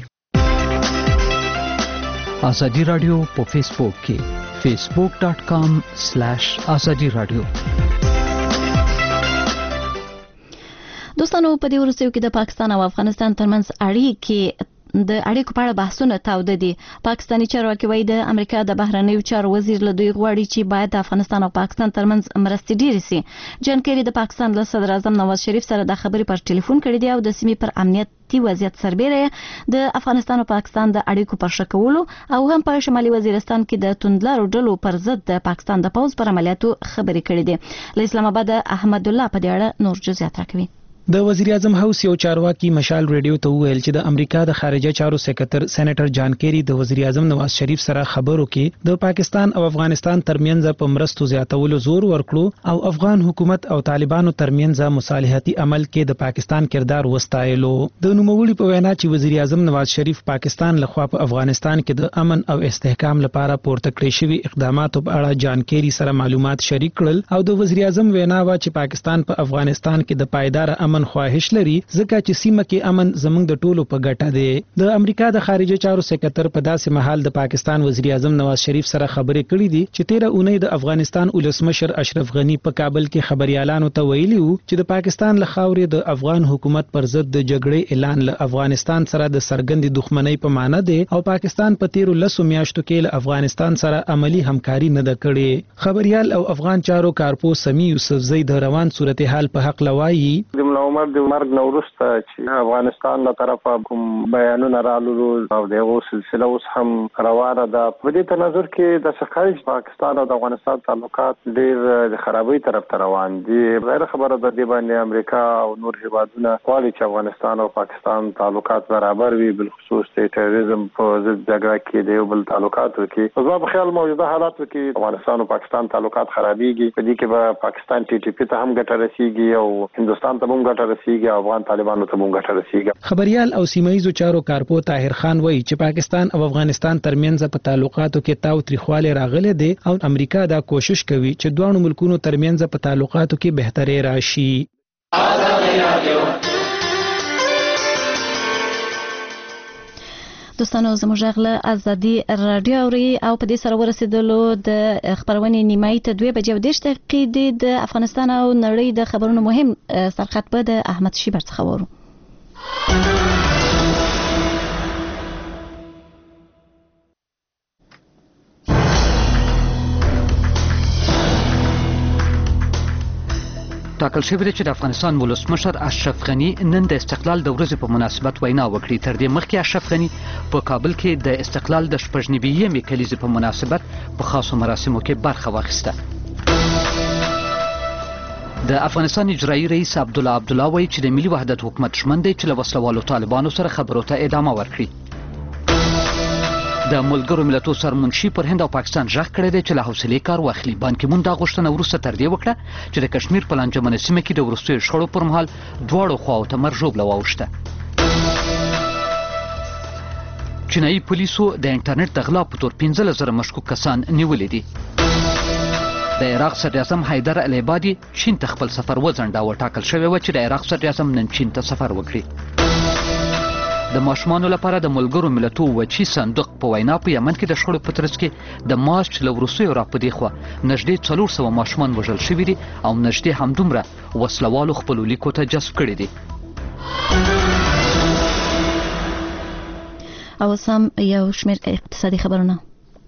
ازادي رادیو په فیسبوک کې facebook.com/ازادي رادیو. دوستانو په دې وروستیو کې د پاکستان او افغانستان ترمنځ اړیکې د اړیکو په اړه بحثونه تاوده دي. پاکستاني چارواکي وایي د امریکا د بهرنیو چارو وزیر له دوی غواړي چې باید د افغانستان او پاکستان ترمنځ مرستې ډېرې سي. جان کیری د پاکستان له صدر اعظم نواز شریف سره د خبرې پر ټلیفون کړې دي او د سیمې پر امنیتي وضعیت سربېره د افغانستان او پاکستان د اړیکو پر ښه کولو او هم په شمالي وزیرستان کې د توندلارو ډلو پر ضد د پاکستان د پوځ پر عملیاتو خبرې کړې دي. له اسلام آباد احمد الله په دې اړه نور جزئیات راکوي. د وزیر اعظم هاوس یو چارواکي مشال ریډیو ته وویل چې د امریکا د خارجه چارو سکرټر سېنیټر جان کیری د وزیر اعظم نواز شریف سره خبرو کې د پاکستان او افغانستان ترمنځ په مرستو زیاتولو زور ورکړو او افغان حکومت او طالبانو ترمنځ مصالحتي عمل کې د پاکستان کردار وستایلو. د نوموړي په وینا چې وزیر اعظم نواز شریف پاکستان لخوا په افغانستان کې د امن او استحکام لپاره پورته کړې شوی اقداماتو په اړه جان کیری سره معلومات شریک کړل او د وزیر اعظم وینا وا چې پاکستان په افغانستان کې د پایدار امن خواهش لري ځکه چې سیمه کې امن زموږ د ټولو په ګټه دی. د امریکا د خارجه چارو سکرټر په داسې مهال د پاکستان وزیر اعظم نواز شریف سره خبرې کړې دي چې 13 اونۍ د افغانستان ولسمشر اشرف غنی په کابل کې خبريالانو ته ویلي وو چې د پاکستان له خاورې د افغان حکومت پر ضد د جګړې اعلان له افغانستان سره د سرګند دښمنۍ په معنی دی او پاکستان په 13 میاشتو کې له افغانستان سره عملی همکاري نه ده کړې. خبريال او افغان چارو کارپو سمی یوسفزئی د روان صورتحال په حق لوایي د ملا عمر د مرګ نه وروسته چې افغانستان له طرفه کوم بیانونه رالو او دغه سلسله اوس هم روانه ده. په دې تناظر کې د ښکاري پاکستان او د افغانستان تعلقات ډېر د خرابۍ طرف ته روان دي. ظاهر خبره ده د باندې امریکا او نور هیوادونه غواړي چې افغانستان او پاکستان تعلقات برابر وي، بالخصوص د تروریزم په ضد جګړه کې د یو بل تعلقاتو کې. زما په خیال موجوده حالاتو کې افغانستان او پاکستان تعلقات خرابېږي. په دې کې به پاکستان TTP ته هم ګټه رسیږي او هندستان ته هم ګټه رسیږي او افغان طالبانو ته هم ګټه رسیږي. خبريال او سیمایي چارو کارپو طاهر خان وایي چې پاکستان او افغانستان ترمنځ په تعلقاتو کې تاو تریخواله راغله دي او امریکا دا کوشش کوي چې دوه ملکونو ترمنځ په تعلقاتو کې بهتري راشي. دوستانو زموږ غله ازادي رادیو اوري او په دې سره ورسېدلو د خبرونې نیمایي ته 2:10 دقیقې د افغانستان او نړۍ د خبرونو مهم سرخط به د احمد شیبر څخه ورو. ټاکل شوی دی چې د افغانستان ولسمشر اشرف غنی نن د استقلال د ورځې په مناسبت وینا وکړي. تر دې مخکې اشرف غنی په کابل کې د استقلال د شپږنیمې کلیزې په مناسبت په خاصو مراسمو کې برخه واخیسته. د افغانستان اجرایي رئیس عبدالله وایي چې د ملي وحدت حکومت ژمن دی چې له وسلوالو طالبانو سره خبرو ته ادامه ورکړي. د ملګرو ملتونو سرمنشي پر هند او پاکستان ژغ کړی دی چې له حوصلې کار واخلي. بان کی مون دا غوښتنه وروسته تر دې وکړه چې د کشمیر په لانجمنه سیمه کې د وروستیو شخړو پر مهال دواړو خواو ته مرژوبله واوښته. چینایي پولیسو د انټرنیټ د غلا په تور 15,000 مشکوک کسان نیولي دي. د عراق صدر اعظم حیدر العبادي چین ته خپل سفر وځنډاوه. ټاکل شوی و چې د عراق صدر اعظم نن چین ته سفر وکړي. د ماشومانو لپاره د ملګرو ملتونو وچی صندوق په وینا په یمن کې د شخړو په ترڅ کې د مارچ له وروستیو راپدې خوا نږدې 400 ماشومان وژل شوي دي او نږدې همدومره وسلوالو خپلو لیکو ته جذب کړي دي. او سم یو شمېر اقتصادي خبرونه.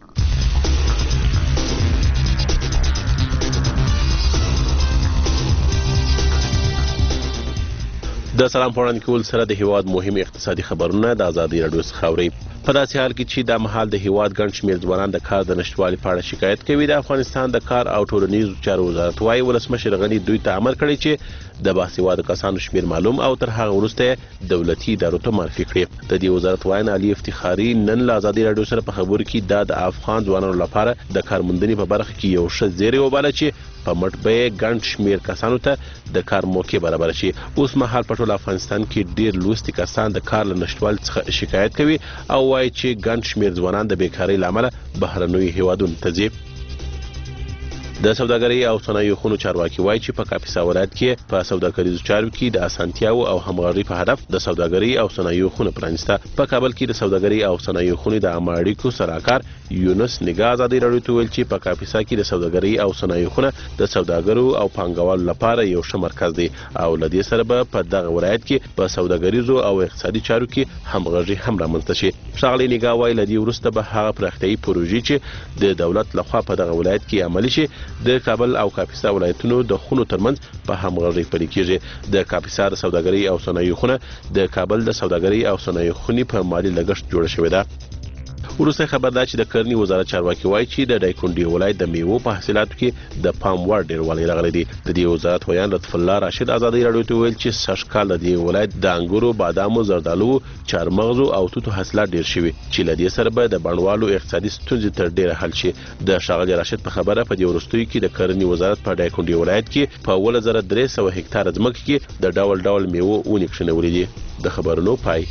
د سلام پوړاندې کول سره د هیواد مهم اقتصادي خبرونه د ازادي رادیو څخه اوري. په داسې حال کې چې د مهال د هیواد ګڼ شمېر ځوانان د کار د نشټوالي په اړه شکایت کوي، د افغانستان د کار او ټولنیزو چارو وزارت وايي ولسمشر غني دوی ته امر کړی چې د باسواده کسانو شمېر معلوم او تر هغه وروسته دولتي ادارو ته معرفي کړي. د دې وزارت وایي علي افتخاري نن له ازادي رادیو سره په خبرو کې د افغان ځوانانو لپاره د کارموندنې په برخه کې یو ښه زیری وباله چې په مټ به ګڼ شمېر کسانو ته د کار موقع برابر شي. اوس مهال په ټول افغانستان کې ډېر لوستي کسان د کار له نشټوالي څخه شکایت کوي او وایي چې ګڼ شمېر ځوانان د بیکارۍ له امله بهرنیو هیوادونو ته ځي. د سوداګرۍ او صنایعو خونو چارواکي وایي چې په کاپیسا ولایت کې په سوداګریزو چارو کې د اسانتیاو او همغږۍ په هدف د سوداګرۍ او صنایعو خونه پرانیسته. په کابل کې د سوداګرۍ او صنایعو خونې د عامه اړیکو سلاکار یونس نگاه ازادي رادیو ته ویل چې په کاپیسا کې د سوداګرۍ او صنایعو خونه د سوداګرو او پانګوالو لپاره یو ښه مرکز دی او له دې سره به په دغه ولایت کې په سوداګریزو او اقتصادي چارو کې همغږي هم رامنځته شي. ښاغلي نگاه وایي له دې وروسته به هغه پراختیایي پروژې چې د دولت لخوا په دغه ولایت کې عملي شي د کابل او کاپیسا ولایتونو د خونو ترمنځ په همغږۍ پلي کیږي. د کاپیسا د سوداګرۍ او صنایعو خونه د کابل د سوداګرۍ او صنایعو خونې په مالي لګښت جوړه شوې ده. وروسته خبر ده چې د کرنې وزارت چارواکي وایي چې د دایکنډي ولایت د میوو په حاصلاتو کې د پام وړ ډېروالی راغلی دی. د دې وزارت ویان لطف الله راشد ازادي رادیو ته ویل چې سږ کال د دې ولایت د انګورو، بادامو، زردالو، چارمغزو او توتو حاصلات ډېر شوي چې له دې سره به د بڼوالو اقتصادي ستونزې تر ډېره حل شي. د ښاغلي راشد په خبره په دې وروستیو کې د کرنې وزارت په دایکنډي ولایت کې په 1300 هکتاره ځمکه کې د ډول ډول میوو ونې کښېنولې دي. د خبرونو پای.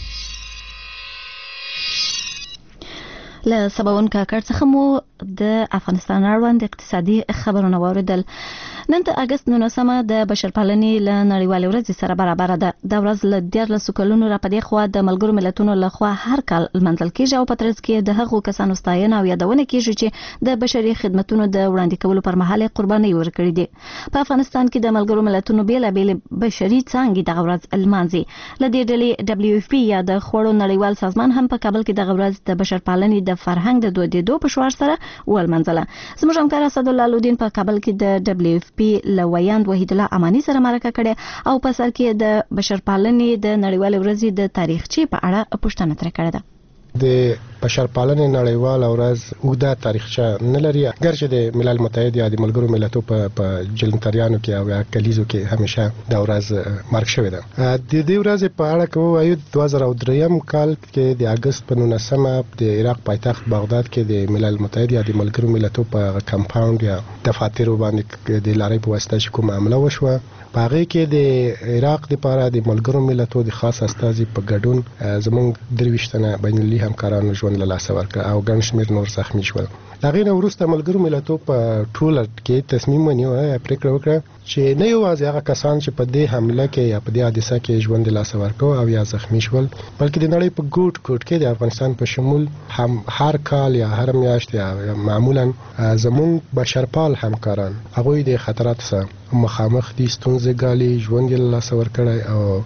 له سباون کاکړ څخه مو د افغانستان اړوند اقتصادي خبرونه واوریدل. نن د اگست 19 د بشرپالنې له نړیوالې ورځې سره برابر ده. د ورځ له 14 کلونو را پدې خوا د ملګرو ملتونو لخوا هر کال لمانځل کیږي او په ترڅ کې د هغو کسانو ستاینه او یادونه کیږي چې د بشري خدماتو د وړاندې کولو پر مهال قرباني ورکړي دي. په افغانستان کې د ملګرو ملتونو بیلابېل بشري څانګې د ورځ لمانځي. له دې ډلې WFP یا د خوړو نړیوال سازمان هم په کابل کې د ورځ د بشرپالنې د فرهنګ د دودیدو په شعار سره ولمنځله. زموږ همکار اسد الله لودین په کابل کې د دبليو اف پی لویاند وحید الله امانی سره مرکه کړې او په سر کې د بشرپالنې د نړیوال ورځې د تاریخچې په اړه پوښتنه ترې کړې ده. د بشرپالنې نړیواله ورځ اوږده تاریخچه نه لري، ګرچې د ملل متحد یا د ملګرو ملتونو په جلنتریانو کې او یا کلیزو کې همیشه دا ورځ مارک شوې ده. د دې ورځې په اړه که ووایو 2003 کال کې د اگست په 19 د عراق پایتخت بغداد کې د ملل متحد یا د ملګرو ملتونو په کمپاوند یا دفاتر باندې د لارۍ په واسطه چې کوم حمله وشوه، په هغه کې د عراق لپاره د ملګرو ملتونو د خاص استازي په ګډون زموږ 23 تنه بین المللي همکارانو ژوند له لاسه ورکړ او ګڼ شمېر نور زخمی شول. هغې نه وروسته ملګرو ملتونو په ټوله کې تصمیم ونیو، پرېکړه وکړه چې نه یوازې هغه کسان چې په دې حمله کې یا په دې حادثه کې ژوند له لاسه ورکړ او یا زخمی شول، بلکې د نړۍ په ګوټ ګوټ کې د افغانستان په شمول هم هر کال یا هر میاشت یا معمولا زموږ بشرپال همکاران هغوی د خطراتو سره مخامخ دي، ستونزې ګالي، ژوند یې له لاسه ورکړی او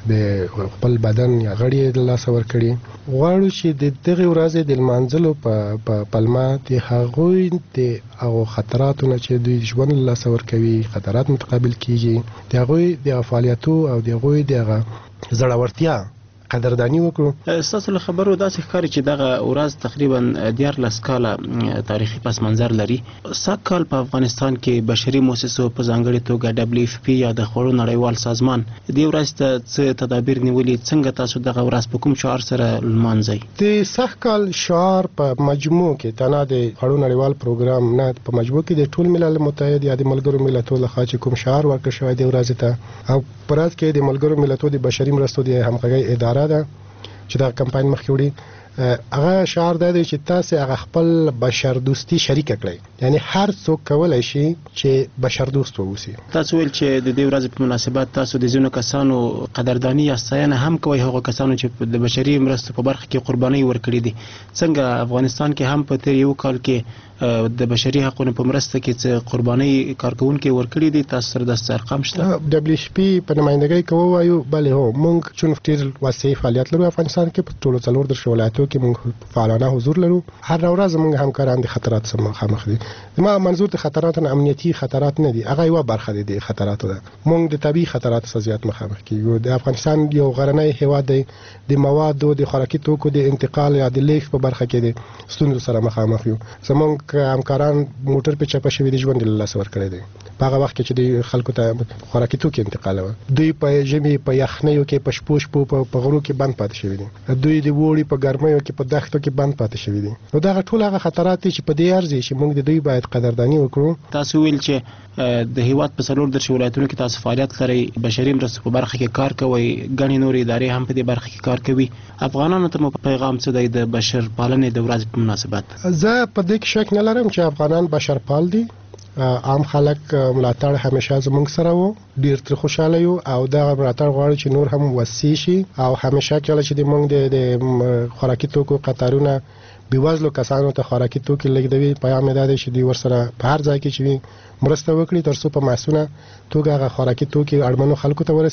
د خپل بدن یا غړي یې له لاسه ورکړي. غواړو چې د دغې ورځې د لمانځلو په پلمه د هغوی د هغو خطراتو نه چې دوی ژوند له لاسه ورکوي، خطرات متقابل کیږي، د هغوی د فعالیتو او د هغوی د هغه زړورتیا قدردانی وکړو. ستاسو له خبرو داسې ښکاري چې دغه ورځ تقریبا 14 کاله تاریخي پس منظر لري. سږ کال په افغانستان کې بشري مؤسسو په ځانګړې توګه دبليو اف پی یا د خوړو نړیوال سازمان دې ورځ ته څه تدابیر نیولي؟ څنګه تاسو دغه ورځ په کوم شعار سره لمانځئ؟ د سږ کال شعار په مجموع کې تنها د خوړو نړیوال پروګرام نه، په مجموع کې د ټول ملل متحد یا د ملګرو ملتونو لخوا چې کوم شعار ورکړل شوی دی ورځ ته، او په ورځ کې د ملګرو ملتونو د بشري مرستو د همغږۍ اداره ده چې دا کمپاین مخکې وړي. هغه شعار دی چې تاسو هغه خپل بشر دوستی شریک کړئ، یعنی هر څوک کولای شي چې بشر دوست واوسي. تاسو ویل چې د دې ورځې په مناسبت تاسو د ځینو کسانو قدردانی یا ستاینه هم کوئ، هغو کسانو چې د بشري مرستو په برخه کې قربانۍ ورکړي دي. څنګه افغانستان کې هم په تیر یو کال کې د بشري حقوقو په مرسته کې څه قربانۍ کارکونکو ورکړي دي؟ تاسو سره د ارقام شته؟ دبليو اف پی په نمائندګۍ کې وایو بله هو موږ چون ډیر واسع فعالیت لرو افغانستان کې، په ټولو څلور د ولایتونو کې موږ فعالانه حضور لرو. هر ورځ موږ همکاران د خطرات سره مخامخ دي. ما منظور د خطرات نه امنیتي خطرات نه دي، هغه یو برخه دي د خطراتو ده. موږ د طبي خطراتو سره زیات مخامخ کیږو. د افغانستان یو غرنی هیواد دی، د موادو د خوراکي توکو د انتقال یا د لیږد په برخه کې د ستونزو سره مخامخ یو. زموږ همکاران موټر په چپه شوی دي، ژوند له لاسه ورکړی دی. په هغه وخت کې چې د خلکو ته خوراکي توکي انتقالوه، دوی په ژمي په یخنیو کې په شپو شپو په غرو کې بند پاتې شوي دي، دوی د وړي په ګرمیو کې په دښتو کې بند پاتې شوي دي. نو دغه ټول هغه خطرات دي چې په دې ارزي چې موږ د دوی باید قدردانی وکړو. تاسو ویل چې د هیواد په څلور درش ولایتونو کې تاسو فعالیت لرئ، بشري مرستو په برخه کې کار کوئ، ګڼې نورې ادارې هم په دې برخه کې کار کوي. افغانانو ته مو پیغام څه دی د بشر پالنې د ورځې په مناسبت؟ زه په دې کې شک نه لرم چې افغانان بشر پال دي. عام خلک ملاتړ همیشه زموږ سره وو، ډیر تر خوشاله یو او دا ملاتړ غواړي چې نور هم وسیع شي او همیشه کله چې موږ د خوراکي توکو قطارونه بېوزلو کسانو ته خوراکي توکي لګیدوي، پیغام یې دا دی چې دوی ورسره په هر ځای کې چې مرسته وکړي تر څو په معصومه توګه هغه خوراکي توکي اړمنو خلکو ته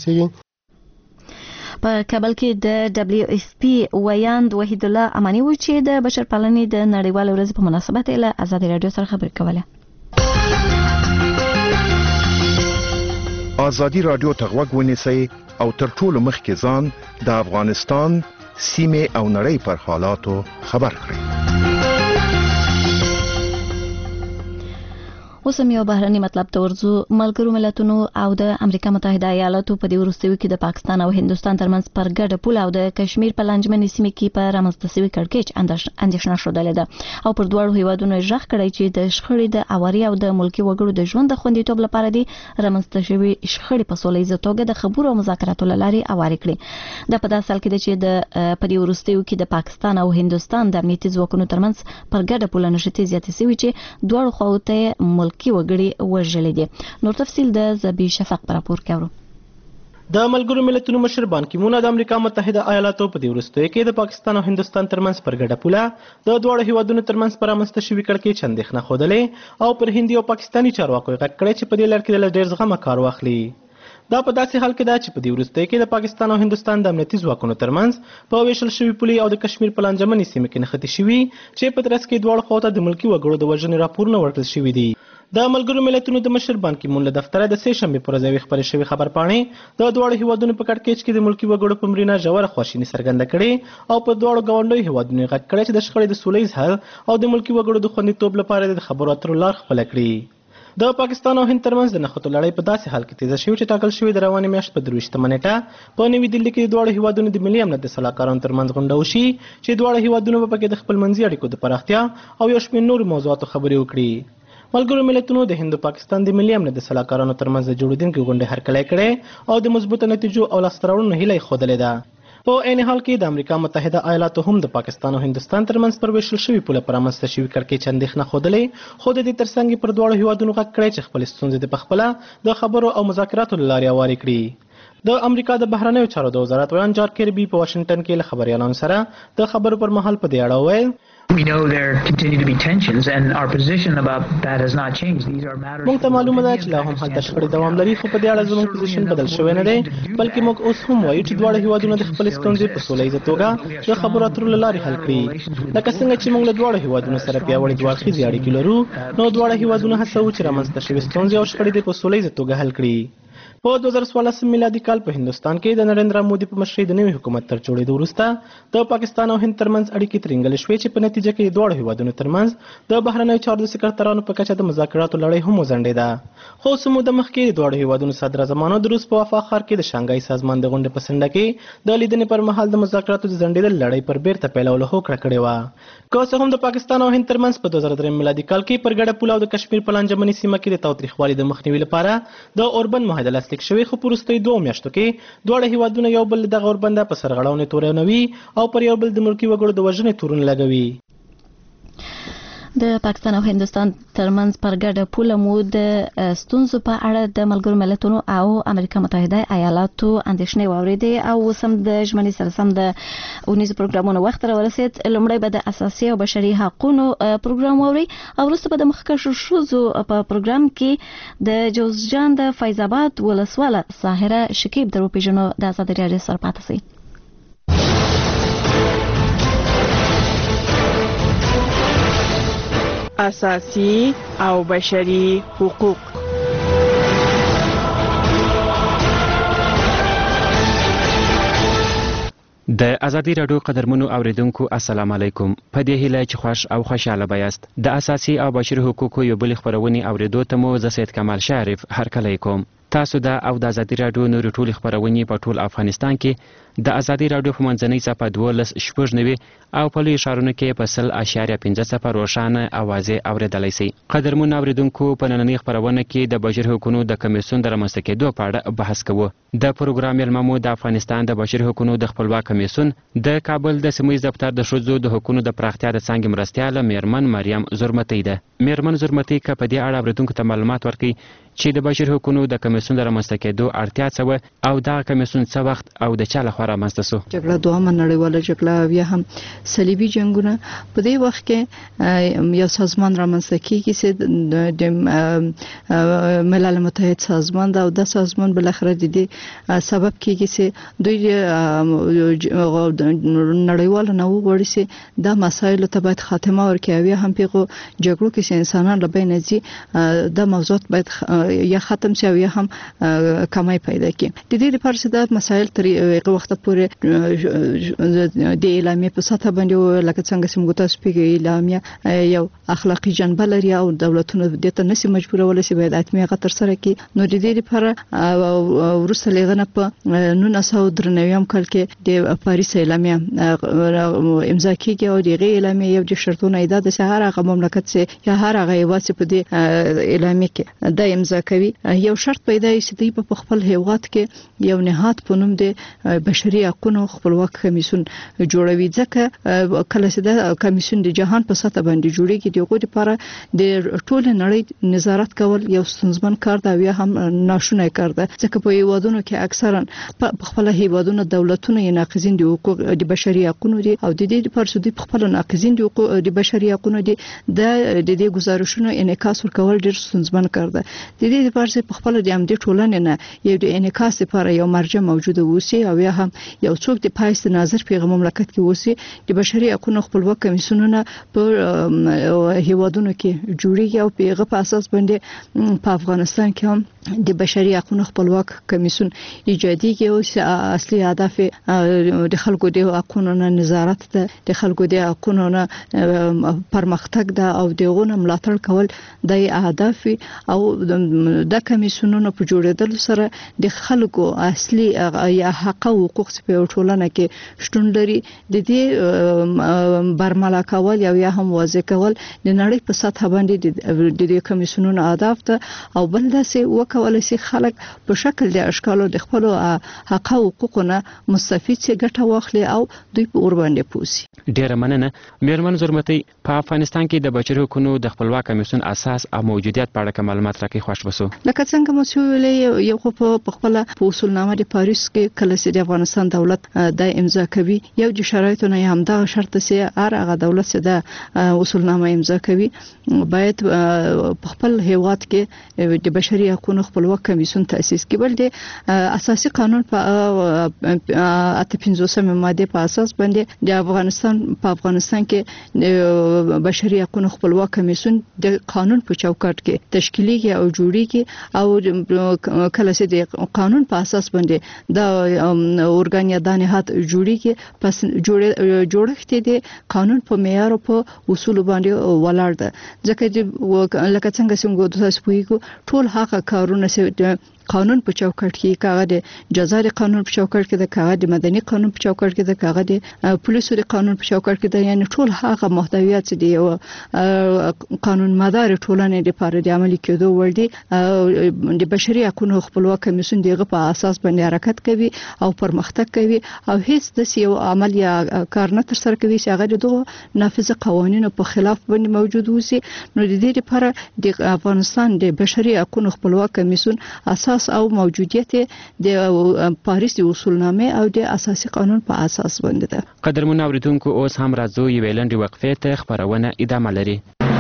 ورسیږي. په کابل کې د دبليو اف پی ویاند وحید الله امانی و چې د بشرپالنې د نړیوال ورځې په مناسبت له ازادي رادیو سره خبرې کوله. ازادي رادیو ته غوږ ونیسئ او تر ټولو مخکې ځان د افغانستان سیمې او نړۍ پر حالاتو خبر کړئ. اوس هم یو بهرني مطلب ته ورځو. ملګرو ملتونو او د امریکا متحده ایالاتو په دې وروستیو کې د پاکستان او هندستان ترمنځ پر ګډه پوله او د کشمیر په لانجمنې سیمې کې په رامنځته شوي کړکېچ اندېښنه ښودلې ده او پر دواړو هیوادونو یې غږ کړی چې د شخړې د اواري او د ملکي وګړو د ژوند د خوندیتوب لپاره دي رامنځته شوي شخړې په سوله ییزه توګه د خبرو او مذاکراتو له لارې اواري کړي. دا په داسې حال کې ده چې په دې وروستیو کې د پاکستان او هندستان د امنیتي ځواکونو ترمنځ پر ګډه پوله نښتې زیاتې شوي چې دواړو خواو ته کی وګړي وژلې دي. نور تفصیل د زبی شفق پر راپور کې اورو. د ملګرو ملتونو مشر بان کی مون د امریکا متحده ایالاتو په دې وروستیو کې د پاکستان او هندستان ترمنځ پر ګډه پوله د دواړو هیوادونو ترمنځ پر رامنځته شوي کړکېچ اندېښنه ښودلې او پر هندي او پاکستاني چارواکو یې غږ کړی چې په دې لړ کې له ډېر زغمه کار واخلي. دا په داسې حال کې ده چې په دې وروستیو کې د پاکستان او هندوستان د امنیتي ځواکونو ترمنځ په ویشل شوي پولې او د کشمیر په لانجمنې سیمه کې نښتې شوي چې په ترڅ کې دواړو خواو ته د ملکي وګړو د وژنې راپورونه ورکړل شوي دي. د ملګرو ملتونو د مشر بان کی مون له دفتره د سې شنبې پر ورځ خبرې شوې خبرپاڼې د دواړو هیوادونو په کړکېچ کې د ملکي وګړو په مړینه ژوره خواشیني څرګنده کړې او په دواړو ګاونډیو هیوادونو غږ کړی چې د شخړې د سوله ییز حل او د ملکي وګړو د خوندیتوب لپاره د خبرو اترو لار خپله کړي. د پاکستان او هند ترمنځ د نښتو لړۍ په داسې حال کې تیزه شوې چې ټاکل شوې د روانې میاشت په 23 نیټه په نوي دلي کې د دواړو هیوادونو د ملي امنیت د سلاکارانو ترمنځ غونډه وشي چې دواړو هیوادونو به پکې د خپلمنځي اړیکو د پراختیا او یو شمېر نورو موضوعاتو خبرې وکړي. ملګرو ملتونو د هند او پاکستان د ملي امنیت د سلاکارانو ترمنځ د جوړېدونکې غونډې هرکلی کړی او د مثبتو نتیجو او لاسته راوړنو هیله یې ښودلې ده. په عین حال کې د امریکا متحده ایالاتو هم د پاکستان او هندوستان ترمنځ پر ویشل شوي پوله پر رامنځته شوي کړکېچ اندېښنه ښودلې، خو د دې ترڅنګ پر دواړو هیوادونو غږ کړی چې خپلې ستونزې د پخپله د خبرو او مذاکراتو له لارې هوارې کړي. د امریکا د بهرنیو چارو د وزارت ویان جان کیربي په واشنگټن کې له خبریالانو سره د خبرو پر مهال په دې اړه وویل We know there continue to be tensions and our position about that has not changed. These are matters. موږ ته معلومه ده چې لا هم هلته شخړې دوام لري، خو په دې اړه زموږ پوزیشن بدل شوی نه دی، بلکې موږ اوس هم وایو چې دواړه هیوادونه د خپلې ستونزې په سوله ییزه توګه د خبرو اترو له لارې حل کړي. لکه څنګه چې موږ له دواړو هیوادونو سره پیاوړې دوه اړخیزې اړیکې لرو، نو دواړه هیوادونه هڅوو چې رامنځته شوې ستونزې او شخړې دې په سوله ییزه توګه حل کړي. په 2014 میلادي کال په هندوستان کې د نریندرا مودي په مشرۍ د نوي حکومت تر جوړېدو وروسته د پاکستان او هند ترمنځ اړیکې ترینګلې شوې چې په نتیجه کې د دواړو هیوادونو ترمنځ د بهرنیو چارو د سکرترانو په کچه د مذاکراتو لړۍ هم وځنډېده. خو څه موده مخکې د دواړو هیوادونو صدراعظمانو د روس په وفا ښار کې د شانګهای سازمان د غونډې په څنډه کې د لیدنې پر مهال د مذاکراتو د ځنډېدل لړۍ پر بیرته پیلولو هوکړه کړې وه. که څه هم د پاکستان او هند ترمنځ په 2003 میلادي کال کې پر ګډه پوله او د کشمیر په لانجمنې سیمه کې د تاوتریخوالي د مخنیوي لپاره د اوربند معاهده لاسلیک شوې، خو په وروستیو 2 میاشتو کې دواړه هیوادونه یو بل دغه اوربنده په سرغړونې تورنوي او پر یو بل د ملکي وګړو د وژنې تورونه لګوي. د پاکستان او هندوستان ترمنځ پر ګډه پوله مو د ستونزو په اړه د ملګرو ملتونو او امریکا متحده ایالاتو اندېښنې واورېدې او سم د ژمنې سره سم د اونیزو پروګرامونو وخت راورسېد. لومړی به د اساسي او بشري حقوقو پروګرام واوري او وروسته به د مخکښو ښځو په پروګرام کې د جوزجان د فیض آباد ولسواله ساحره شکیب درو پیژنو د ازادي راډیو سره پاتې سئ. اساسي او بشري حقوق. د ازادي راډیو قدرمنو اوریدونکو السلام علیکم. په دې هیله چې خوش او خوشاله بایاست. د اساسي او بشري حقوقو یو بل خبرونه اوریدو ته مو زه سید کمال شریف هرکلی کوم. تاسو د او د ازادي راډیو نور ټول خبرونه په ټول افغانستان کې د ازادي راډیو په منځنۍ صفحه 12 او په لوی ښارونو کې په 0.5 روښانه اوازې اوریدلای شئ. قدرمن اوریدونکو په نننۍ خبرونه کې د بشري حقوقو د کمیسیون د رامنځته کېدو په اړه بحث کوو. د پروګرام ملممو د افغانستان د بشري حقوقو د خپلواک کمیسیون د کابل د سیمې دفتر د ښځو د حقوقو د پراختیا د څنګه مرستیاله میرمن مریم زرمتی ده. میرمن زرمتی که په دې اړه اوریدونکو ته معلومات ورکړي چې د بشري حقوقو د کمیسیون د رامنځته کېدو اړتیا څه او دا کمیسیون څه وخت او د چا لخوا رامنځته شو. جګړه دوامه نړیواله جګړه بیا هم صلیبي جنگونه په دې وخت کې یو سازمان رامنځته کیږي چې د ملل متحد سازمان دا او د سازمان بل اخر د دې سبب کیږي چې دوی نړیواله نو غوړي چې دا مسایل ته باید خاتمه ورکړي هم پیغو جګړو کې چې انسانان له بین ځي د موضوعات باید یا ختم شي یا هم کمای پیدا کړي. د دې لپاره چې دا مسایل تر یو وخت پورې د اعلامیه په سطح باندې لکه څنګه چې موږ تاسو پیګ اعلامیه یو اخلاقی جنبه لري او دولتونو د ته نسی مجبورول شي باید اتمیه غتر سره کې نو د دې لپاره ورسره لغنه په 1993 کال کې د پاریس اعلامیه امضا کیږي او د اعلامیه یو د شرطونو ایجاد د هر هغه مملکت چې یا هر هغه واسه په دې اعلامیه کې د امضا کوي یو شرط پیدا شي چې په خپل هیواد کې یو نهاد په نوم د بشري حقوقو خپلواک کمیسیون جوړوي ځکه کله چې د کمیسیون د جهان په سطح باندې جوړیږي دغه لپاره د ټول نړۍ نظارت کول یو ستونزمن کار دی یا هم ناشونی کار دی ځکه په هیوادونو کې اکثرا په خپل هیوادونو دولتونه یې ناقضین دي حقوق د بشري حقوقو دي او د دې لپاره چې د خپل ناقضین دي حقوق د بشري حقوقو دي د دې گزارشونو انعکاس ورکول ډیر ستونزمن کار دی. د دې لپاره چې په خپل د همدې ټولنې نه یو د انعکاس لپاره یو مرجع موجوده وسی او یا هم یو څوک د پایست ناظر پیغام مملکت کې وسی د بشري حقوقو خپلواک کمیسیونونه په هیوادونو کې جوړیږي او پیغه په اساس باندې په افغانستان کې هم د بشري حقوقو خپلواک کمیسیون ایجادیږي او اصلي هدف د خلکو د حقوقو نظارت ده د خلکو د حقوقو پرمختګ ده او دغه ملاتړ کول د هدف او د کمیسیونونو په جوړېدل سره د خلکو اصلي یا حق او حقوق په ټولنه کې شتون لري د دې برملا کول یا هم واضح کول د نړۍ په سطح باندې د دې کمیسیونونو هدف ده او بل داسې وکول شي خلک په شکل د اشکالو د خپل حق او حقوقونه مستفید شي ګټه واخلي او دوی په اور باندې پوسی. ډیره مننه میرمن زرمتي. په افغانستان کې د بشري حقوقو د خپلواک کمیسیون اساس او موجودیت په اړه معلومات راکړي خوښ بسو. لکه څنګه مو ویلې یو په خپل اصولنامه د پاریس کې کله چې د افغانستان دولت د امضا کوي یو د شرایطو نه هم دا شرط سي هغه دولت چې د اصولنامه امضا کوي باید په خپل هیواد کې د بشري حقوقو خپلواک کمیسیون تاسیس کړي. بل د اساسي قانون په 58 ماده په اساس باندې د افغانستان کې بشري حقوقو خپلواک کمیسیون د قانون په چوکاټ کې تشکیلي او جوړیږي او کله چې د قانون په اساس باندې د اورګان یا د نهاد جوړیږي پس جوړښت د قانون په معیار او په اصول باندې ولاړ ده. ځکه چې لکه څنګه تاسو پوهیږئ ټول هغه کارونه چې قانون په چوکاټ کې کاغه د جزایي قانون په چوکاټ کې د کاغه د مدني قانون په چوکاټ کې د کاغه د پولیسو د قانون په چوکاټ کې د یعنی ټول هغه محتویات چې د قانون مدار ټولنې لپاره د عملي کېدو وړ دي د بشري حقوقو خپلواک کمیسیون دغه په اساس باندې حرکت کوي او پرمختګ کوي او هیڅ د یو عمل یا کار نه تر سره کوي چې هغه دغه نافذ قوانینو په خلاف باندې موجود وي. نو د دې لپاره د افغانستان د بشري حقوقو خپلواک کمیسیون اساس او موجودیت د پاریس د اصولنامه او د اساسي قانون په اساس باندې ده. قدرمن اوریدونکو اوس هم راځو یو لنډي وقفه ته خبرونه ادامه لري.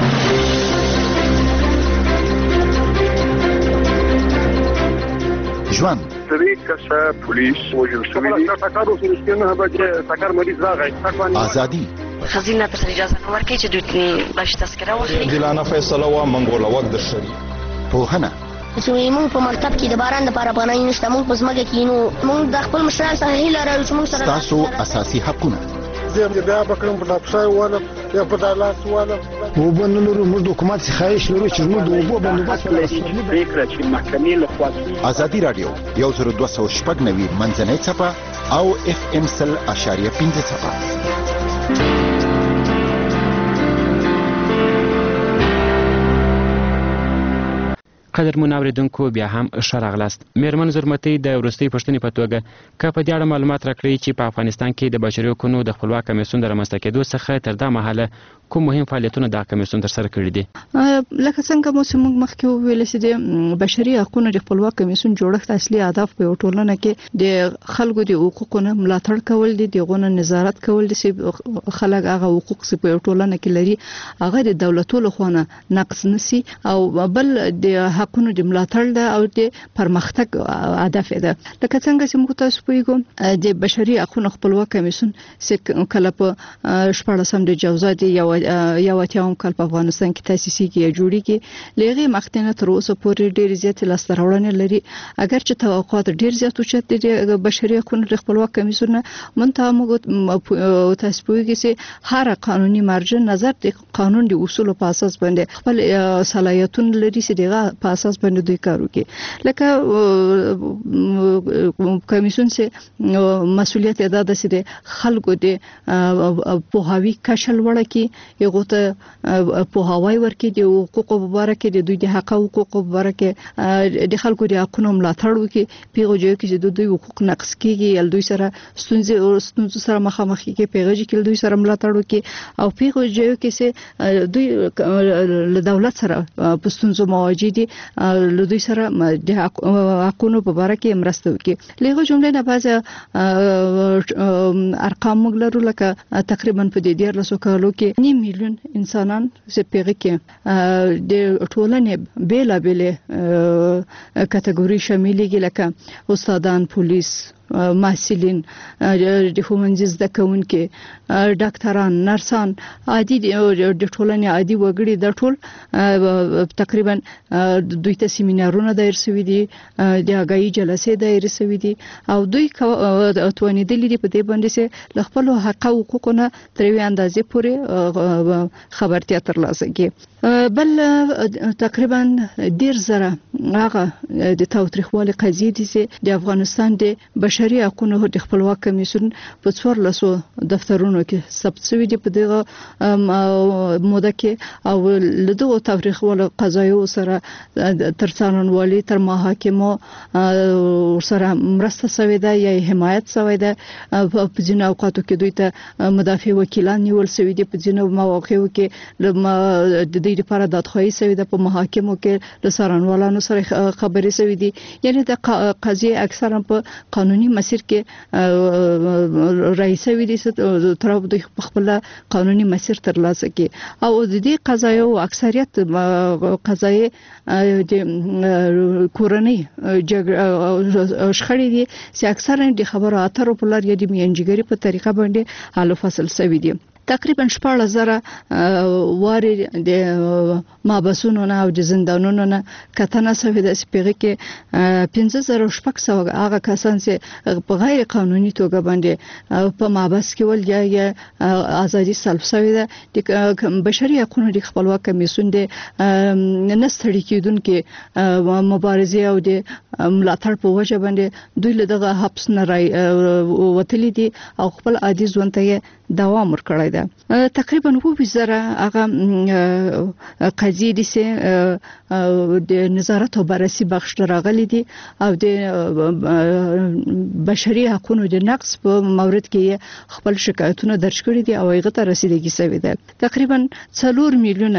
ژوند سری کسه پولیس وجل شوی دی ټاکر اوسنه نه بچي ټاکر مریض راغی ازادي خزینه تر اجازه ورکړي چې دوی باش تذکره واخلي دلانه فیصله وا منګوله وخت در شری پوهنه چې موږ په مکتب کې د باران لپاره افغانۍ نشته موږ په ځمکه کې نو موږ د خپل مشران سره هیله لرو چې موږ سره تاسو اساسي حقونه زه بیا بکرم په لاپشای والا یا په دالاس والا وبنلو موږ حکومت خواهش لرو چې موږ د وبو بندوبست فکر چې محکمې له خوا ازادي رادیو 1290 منځنۍ صفه او FM 100.5 صفه. قدرمن اوریدونکو بیا هم ښه راغلاست. میرمن زرمتي د وروستۍ پوښتنې په توګه که په دې اړه معلومات راکړئ چې په افغانستان کې د بشري حقوقو د خپلواک کمیسیون د رامنځته کېدو څخه تر دا مهاله کوم مهم فعالیتونه د کمیسیون ترسره کړي دي؟ لکه څنګه موږ مخکې ویل چې د بشري حقوقو د خپلواک کمیسیون جوړښت اصلي هدف په ټولنه کې د خلکو د حقوقو ملاتړ کول دي، دغه نظارت کول دي چې خلک هغه حقوق چې په ټولنه کې لري هغه د دولتونو لخوا نقص نشي او بل د حقوقو د ملاتړ ده او د پرمختګ هدف ده. لکه څنګه چې موږ تاسو پوهیږو د بشري حقوقو خپلواک کمیسیون چې کله په 14 د جوزا دی یو اتیاوم کال په افغانستان کې تاسیسي کې جوړیږي لغه مخکنه تر اوسه پورې ډېر زیات لاستراوړنې لري. اگر چې توقعات ډېر زیات اوچت دي بشري حقوقو خپلواک کمیسیون منتها موږ تاسو پوهیږئ چې هر قانوني مرجع نظر د قانون د اصول په اساس باندې خپل صلاحیتونه لري چې دغه په اساس باندې دوی کار کوي. لکه کمیسیون چې مسؤلیت ادا ده چې خلکو د پوهاوی کشل ورکړي یو ته پوهاوی ورکړي د حقوقو په اړه کې د دوی د حقوقو په اړه کې د خلکو د حقوقو ملاتړ وکړي. پیغوجو کې چې دوی حقوق نقض کیږي ال دوی سره ستونزې سره مخامخ کې پیغوجو کې دوی سره ملاتړ وکړي او پیغوجو کې چې دوی له دولت سره په ستونزو مواجه دي لدوی سره د حقونو په اړه کې مرسته وکړي. لغه جمله نه بعض ارقام موږ لرو لکه تقریبا په دې 13 کالو کې 9 میلیون انسانان سپېږي کې د ټولنې بیلابېل کټګوري شاملېږي لکه استادان، پولیس، محصلین، د ښوونځي زده کوونکي، ډاکټران، نرسان، عادي د ټولنې عادي وګړي د ټول تقریبا دوی ته سیمینارونه دایر شوي دي، د اګایي جلسې دایر شوي دي او دوی توانیدلي دي په دې باندې چې خپل حق او حقوقونه تر یوې اندازې پورې خبرتیا ترلاسه کړي. بل تقریبا 10,000 هغه د تاوتریخوالي قضیې دي چې د افغانستان د بشري حقوقو د خپلواک کمیسیون په 1400 دفترونو کې ثبت شوی دی په دغه موده کې او له دغه تاوتریخوالي قضایو سره تر څارنوالي تر محاکمو سره مرسته شوې ده یا حمایت شوې ده. په ځینو اوقاتو کې دوی ته مدافع وکیلان نیول شوي دي، په ځینو مواقعو کې د دې لپاره دادخواهي شوې ده، په محاکمو کې له څارنوالانو سره خبرې شوې دي. یعنی د قضیه اکثرا په قانوني مسیر کې رئیس وی دي تر د خپل قانوني مسیر ترلاسه کی او د دې قضایو اکثریت قضایي د کورنۍ شخړې دي چې اکثرا د خبرو اترو په لار یا د میانجیګری په طریقه باندې حل فصل شوی دي. تقریبا 14,000 واري د محبسونو نه او د زندانونو نه کتنه شوې ده چې پیغه کې 15,600 هغه کسان چې په غیر قانوني توګه باندې په محبس کې ول یا ازادي سلب شوې ده. د بشري حقوقو د خپلواک کمیسیون د نستړي کېدونکو مبارزې او د ملاتړ په وجه باندې دوی له دغه حبس نه وتلي دي او خپل عادي ژوند ته دوام ورکړی ده. تقریبا 20,000 هغه قضیې دي چې د نظارت او بررسي بخش راغلي دي او د بشري حقوقو د نقض په مورد کې خپل شکایتونه درج کړي دي او هغه ته رسیدګي شوې ده. تقریبا 4 میلیونه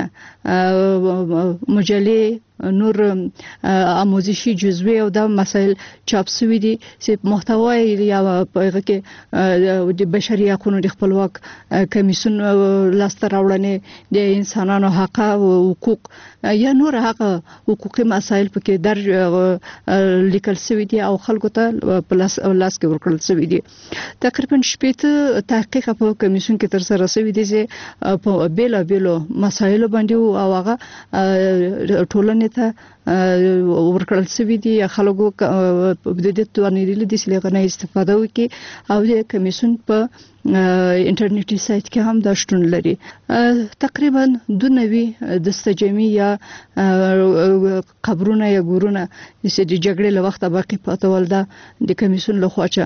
مجلې نور آموزشي جزوی او د مسائل چاپ شوي دي چې محتوا یا په کې د بشري حقوقو د خپلواک کمیسیون لاسته راوړنې د انسانانو حق او حقوق یا نور هغه حقوقي مسائل په کې درج لیکل شوي دي او خلکو ته په لاس کې ورکړل شوي دي. تقریبا 8 تحقیق په کمیسیون کې تر سره شوي دي چې په بیلابېلو مسایلو باندې او هغه ټولنې ته ورکړل شوی دی. خلکو د دې توانیدل دي چې لغنه استفاده وکړي او د کمیسیون په انټرنیټي سایت کې هم دا شتون لري. تقریبا 92 دستجمی یا قبرونه یا ګورونه چې د جګړې له وخته باقی پاتې ول دا د کمیسیون له خوا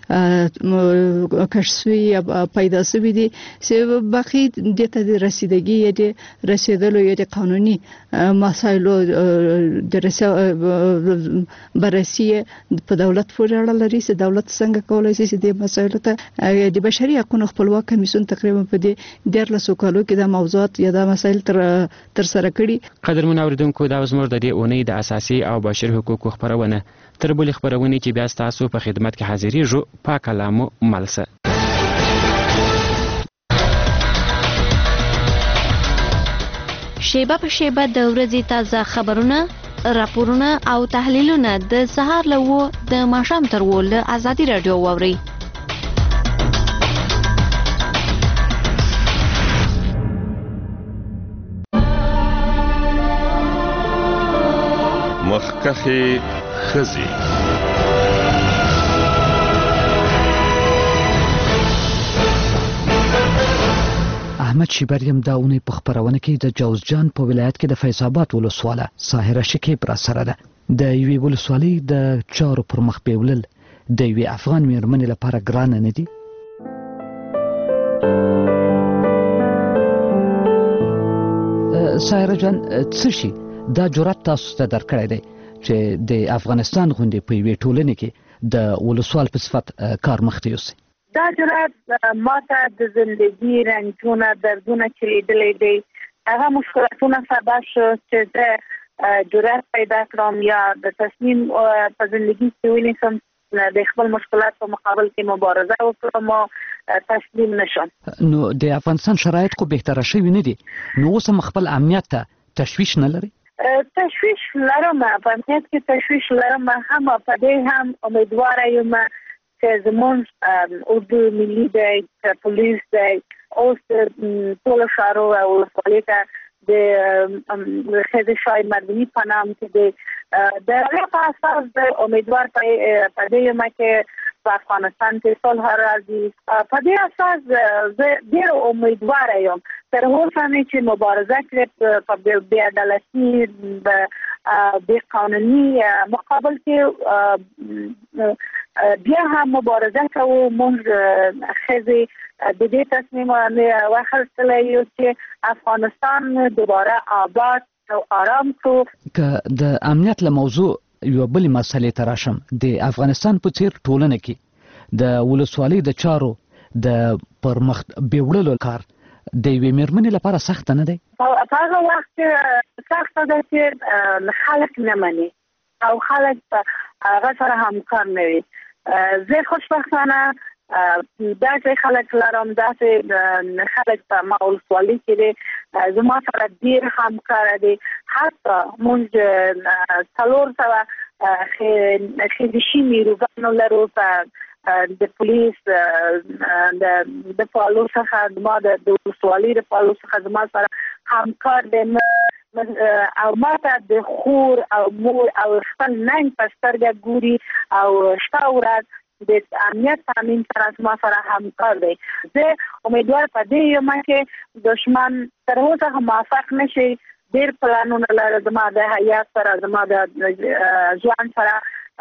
کشفي یا پیدا شوی دي چې باقی د ته د رسیدګي یا د رسیدلو یا د قانوني مسایلو د بررسي په دولت پورې اړه لري چې دولت څنګه کولای شي چې د مسایلو ته د بشري حقوقو خپلواک کمیسیون تقریبا په دې 13 کالو کې د موضوعات یا د مسایل تر سره کړي. قدرمن اوریدونکو دا زموږ د دې اونۍ د اساسي او بشري حقوقو خبرونه تر بلې خبرونه چې بیا تاسو په خدمت کې حاضرېږو. پاک کلامو ملسه شیبه په شیبه د ورځې تازه خبرونه، راپورونه او تحلیلونه د سهار له و د ماښام تر و له ازادي رادیو واوري. مخکخي خزي احمد شیبریم دا اونۍ په خبرونه کې د جوزجان په ولایت کې د فیض آباد ولسواله ساحره شکیب را سره ده. د یوې ولسوالۍ د چارو پر مخ بیولل د یوې افغان میرمنې لپاره ګران نه دي. ساحره جان څه شي دا جرأت تاسو ته درکړی دی چې د افغانستان غوندې په یوې ټولنې کې د ولسوال په صفت کار مخته یوسي؟ دا جرأت ماته د زندگی رنجونه دردونه چې لیدلې دي هغه مشکلاتونه سبب شو چې جرأت پیدا کړم یا د تصمیم په ژوندۍ کې ونیسم د خپل مشکلات په مقابل کې مبارزه وکړم او تسلیم نشم. نو د افغانستان شرایط خو بهتره شوي نه دي، نو اوس هم خپل امنیت ته تشویش نه لري؟ تشویش لرم، په امنیت کې تشویش لرم، هم په دې هم امیدواره یم چې زموږ اردو ملي دی، پولیس دی، اوس ټولو ښارو او ولسوالۍ ته د ښځې شاهد مردمي په نام چې د هغې په اساس د امیدوار په دې یم چې په افغانستان کې صلح راځي. په دې اساس زه ډېر امیدواره یم تر اوسه مې چې مبارزه کړې په بې عدالتي بې قانوني مقابل کې بیا هم مبارزه کوو. موږ ښځې د دې تصمیم واخیستلی یو چې افغانستان دوباره آباد او آرام کړو. که د امنیت له موضوع یو بلې مسلې ته راشم، د افغانستان په څیر ټولنه کې د ولسوالۍ د چارو د پرمخ بیوړلو کار د یوې مېرمنې لپاره سخت نه دی؟ په هغه وخت کې سخته ده چې خلک نه مني او خلک هغه سره همکار نه وي. زه خوشبختانه داسې خلک لرم، داسې خلک په ما ولسوالۍ کې دي زما سره ډېر همکاره دي. حتی موږ 400 خدشي نیروګانو لرو په د پولیس د پالو څخه، ما د ولسوالۍ د پالو څخه زما سره همکار دي او ما ته د خور او مور او خپل ننګ په سترګه ګوري او شپه ورځ د امنیت تامین سره زما سره همکار دی. زه امیدوار په دې یم چې دشمن تر اوسه موافق نشي. ډېر پلانونه لري زما د حیات سره، زما د ځوان سره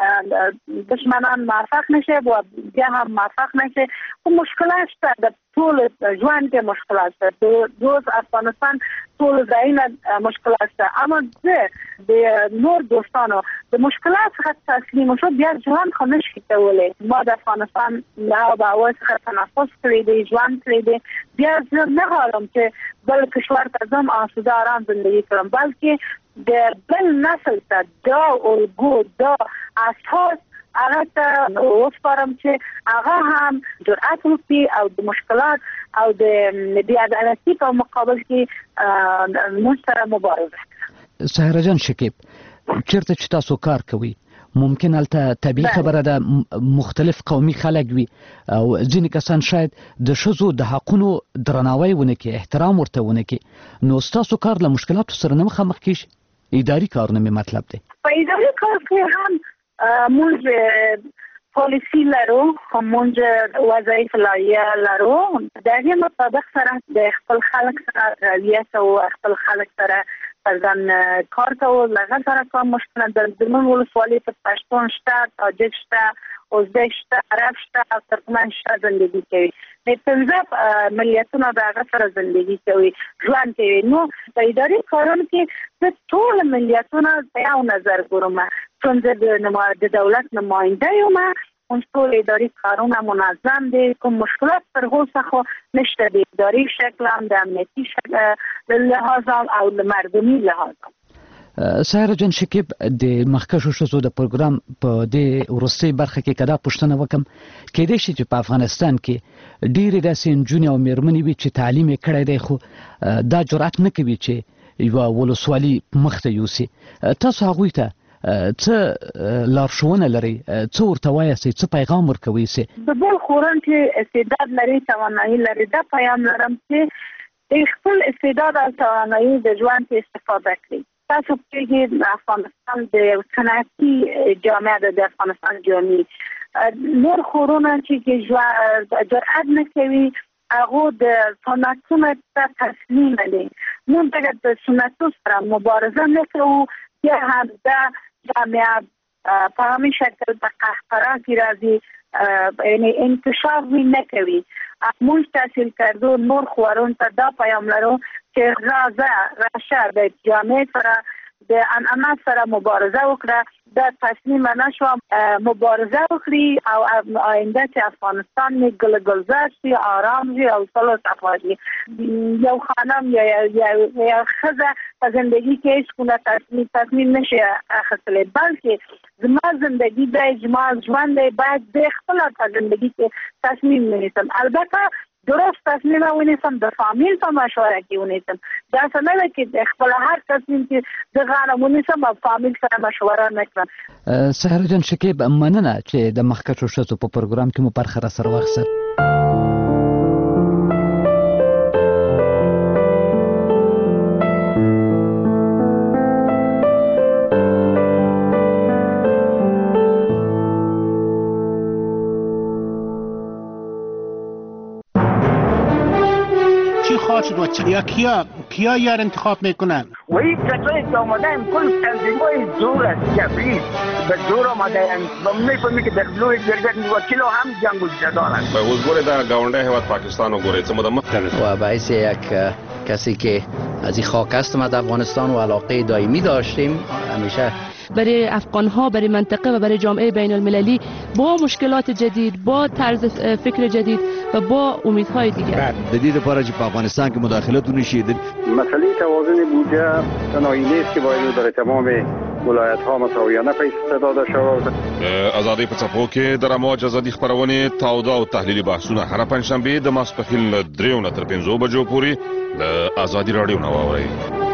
دشمنان موافق نشي، بیا هم موافق نشي. خو مشکلات شته، د ټول ژوند کې مشکلات شته، دوز افغانستان ټول ځایونه مشکلات شته. اما زه د نور دوستانو د مشکلات څخه تسلیم شو بیا ژوند خو نشي کولی. ما د افغانستان له آب و هوا څخه تنفس کړی دی، ژوند کړی دی. بیا زه نه غواړم چې بل کشور ته ځم آسوده آرام زندگی کړم، بلکې د بل نسل ته دا الګو دا اساس هغه ته وسپارم چې هغه هم جرأت وکړي او د مشکلات او د بې عدالتي په مقابل کې موږ سره مبارزه وکړي. سهره جان شکیب، چېرته چې تاسو کار کوئ ممکن هلته طبیعي خبره ده مختلف قومي خلک وي او ځینې کسان شاید د ښځو د حقونو درناوی ونه کړي، احترام ورته ونه کړي، نو ستاسو کار له مشکلاتو سره نه مخامخ کیږي؟ اداري کارونه مې مطلب دی. په اداري کار کې هم موږ پالیسي لرو، موږ وظایف لایحه لرو، د هغې مطابق سره د خپل خلک سره رویه کوو، خپل خلک سره پر ځان کار کوو. له هغه سره کوم مشکل د زموږ ولسوالۍ په پښتون شته، تاجک شته، ازبک شته، عرب شته او ترکمن شته زندگی کوي. د 15 ملیتونو د هغه سره زندگی کوي، ژوند کوي. نو په اداري کارونو کې د ټول ملیتونو په یو نظر ګورم، چون د دولت نماینده یم. اون ټول اداري کارونه منظم دي، کوم مشکلات پر اوسه خو نشته، د اداري شکل هم د امنیتي شکل لحاظ او د مردمي لحاظ. سهره جان شکیب، د مخکښو ښځو د پروګرام په دې وروستۍ برخه کې که دا پوښتنه وکړم، کیدای شي چې په افغانستان کې ډېرې داسې نجونې او مېرمنې وي چې تعلیم یې کړی دی خو دا جرأت نه کوي چې یوه ولسوالي مخته یوسي. تاسو هغوی ته څه لارښوونه لرئ؟ څه ورته وایاستئ؟ څه پیغام ورکوئ؟ د بل خورن چې استعداد لري، توانایي لري، دا پیغام لرم چې د خپل استعداد او توانایي د ژوند کې استفاده کړي. تاسو پوهیږئ افغانستان د صنعتي جامعه د افغانستان جامعه نور خورونه چې جرأت نه کوي هغه د صنعتونو ته تسلیم دي. موږ د صنعتو سره مبارزه نه کوو، یا هم دا جامعه په همین شکل په قهقرا کې راځي، یعنی انکشاف نه کوي. موږ تحصیل کردو نور خورون ته دا پیام لرو چې راشه د جامعه سره د عنعنات سره مبارزه وکړه دا تصمیم نشو مبارزه وکړي او آینده چې افغانستان می گلزار شي آرام شي او صلح صفایی یو خانم یا خزه په زندگی کې هیڅ کومه تصمیم نشي اخیستلی بلکې زما زندگی د اجماع ژوند باید د خپل زندگی کې تصمیم ونیسم البته درست تصمیم ونیسم د فامیل په مشوره کې ونیسم دا څه نه کې خپل هر تصمیم چې د غاړه ونیسم او فامیل سره مشوره نکړم. سحر جان شکیب مننه چې د مخکښو ښځو په پروګرام کې مو برخه را سره واخیسته. کیا یار انتخاب میکنن؟ وی کسایی که آمدن کل تنظیمای زور است جبری به زور آمدن و میفهمی که در لوی گرگت وکیل هم جنگ و جدارن. به حضور در گاونده هیواد پاکستان و گوره چه مدمت و باعث یک کسی که از این خاک است ما در افغانستان و علاقه دائمی داشتیم همیشه برای افغان‌ها برای منطقه و برای جامعه بین المللی با مشکلات جدید با طرز فکر جدید و با امیدهای دیگر جدید پارچ په افغانستان کې مداخلت ونشي. مسئله توازن بودجه تنهایی نیست که باید در تمام ولایت‌ها مساویانه پیش داده شود. ازادي په څپو کې د رموج ازادي خبرونه تاوده او تحلیلي بحثونه هر پنځشنبه د ماسپښین 3 تر 5 بجو پورې د ازادي رادیو نو واوري.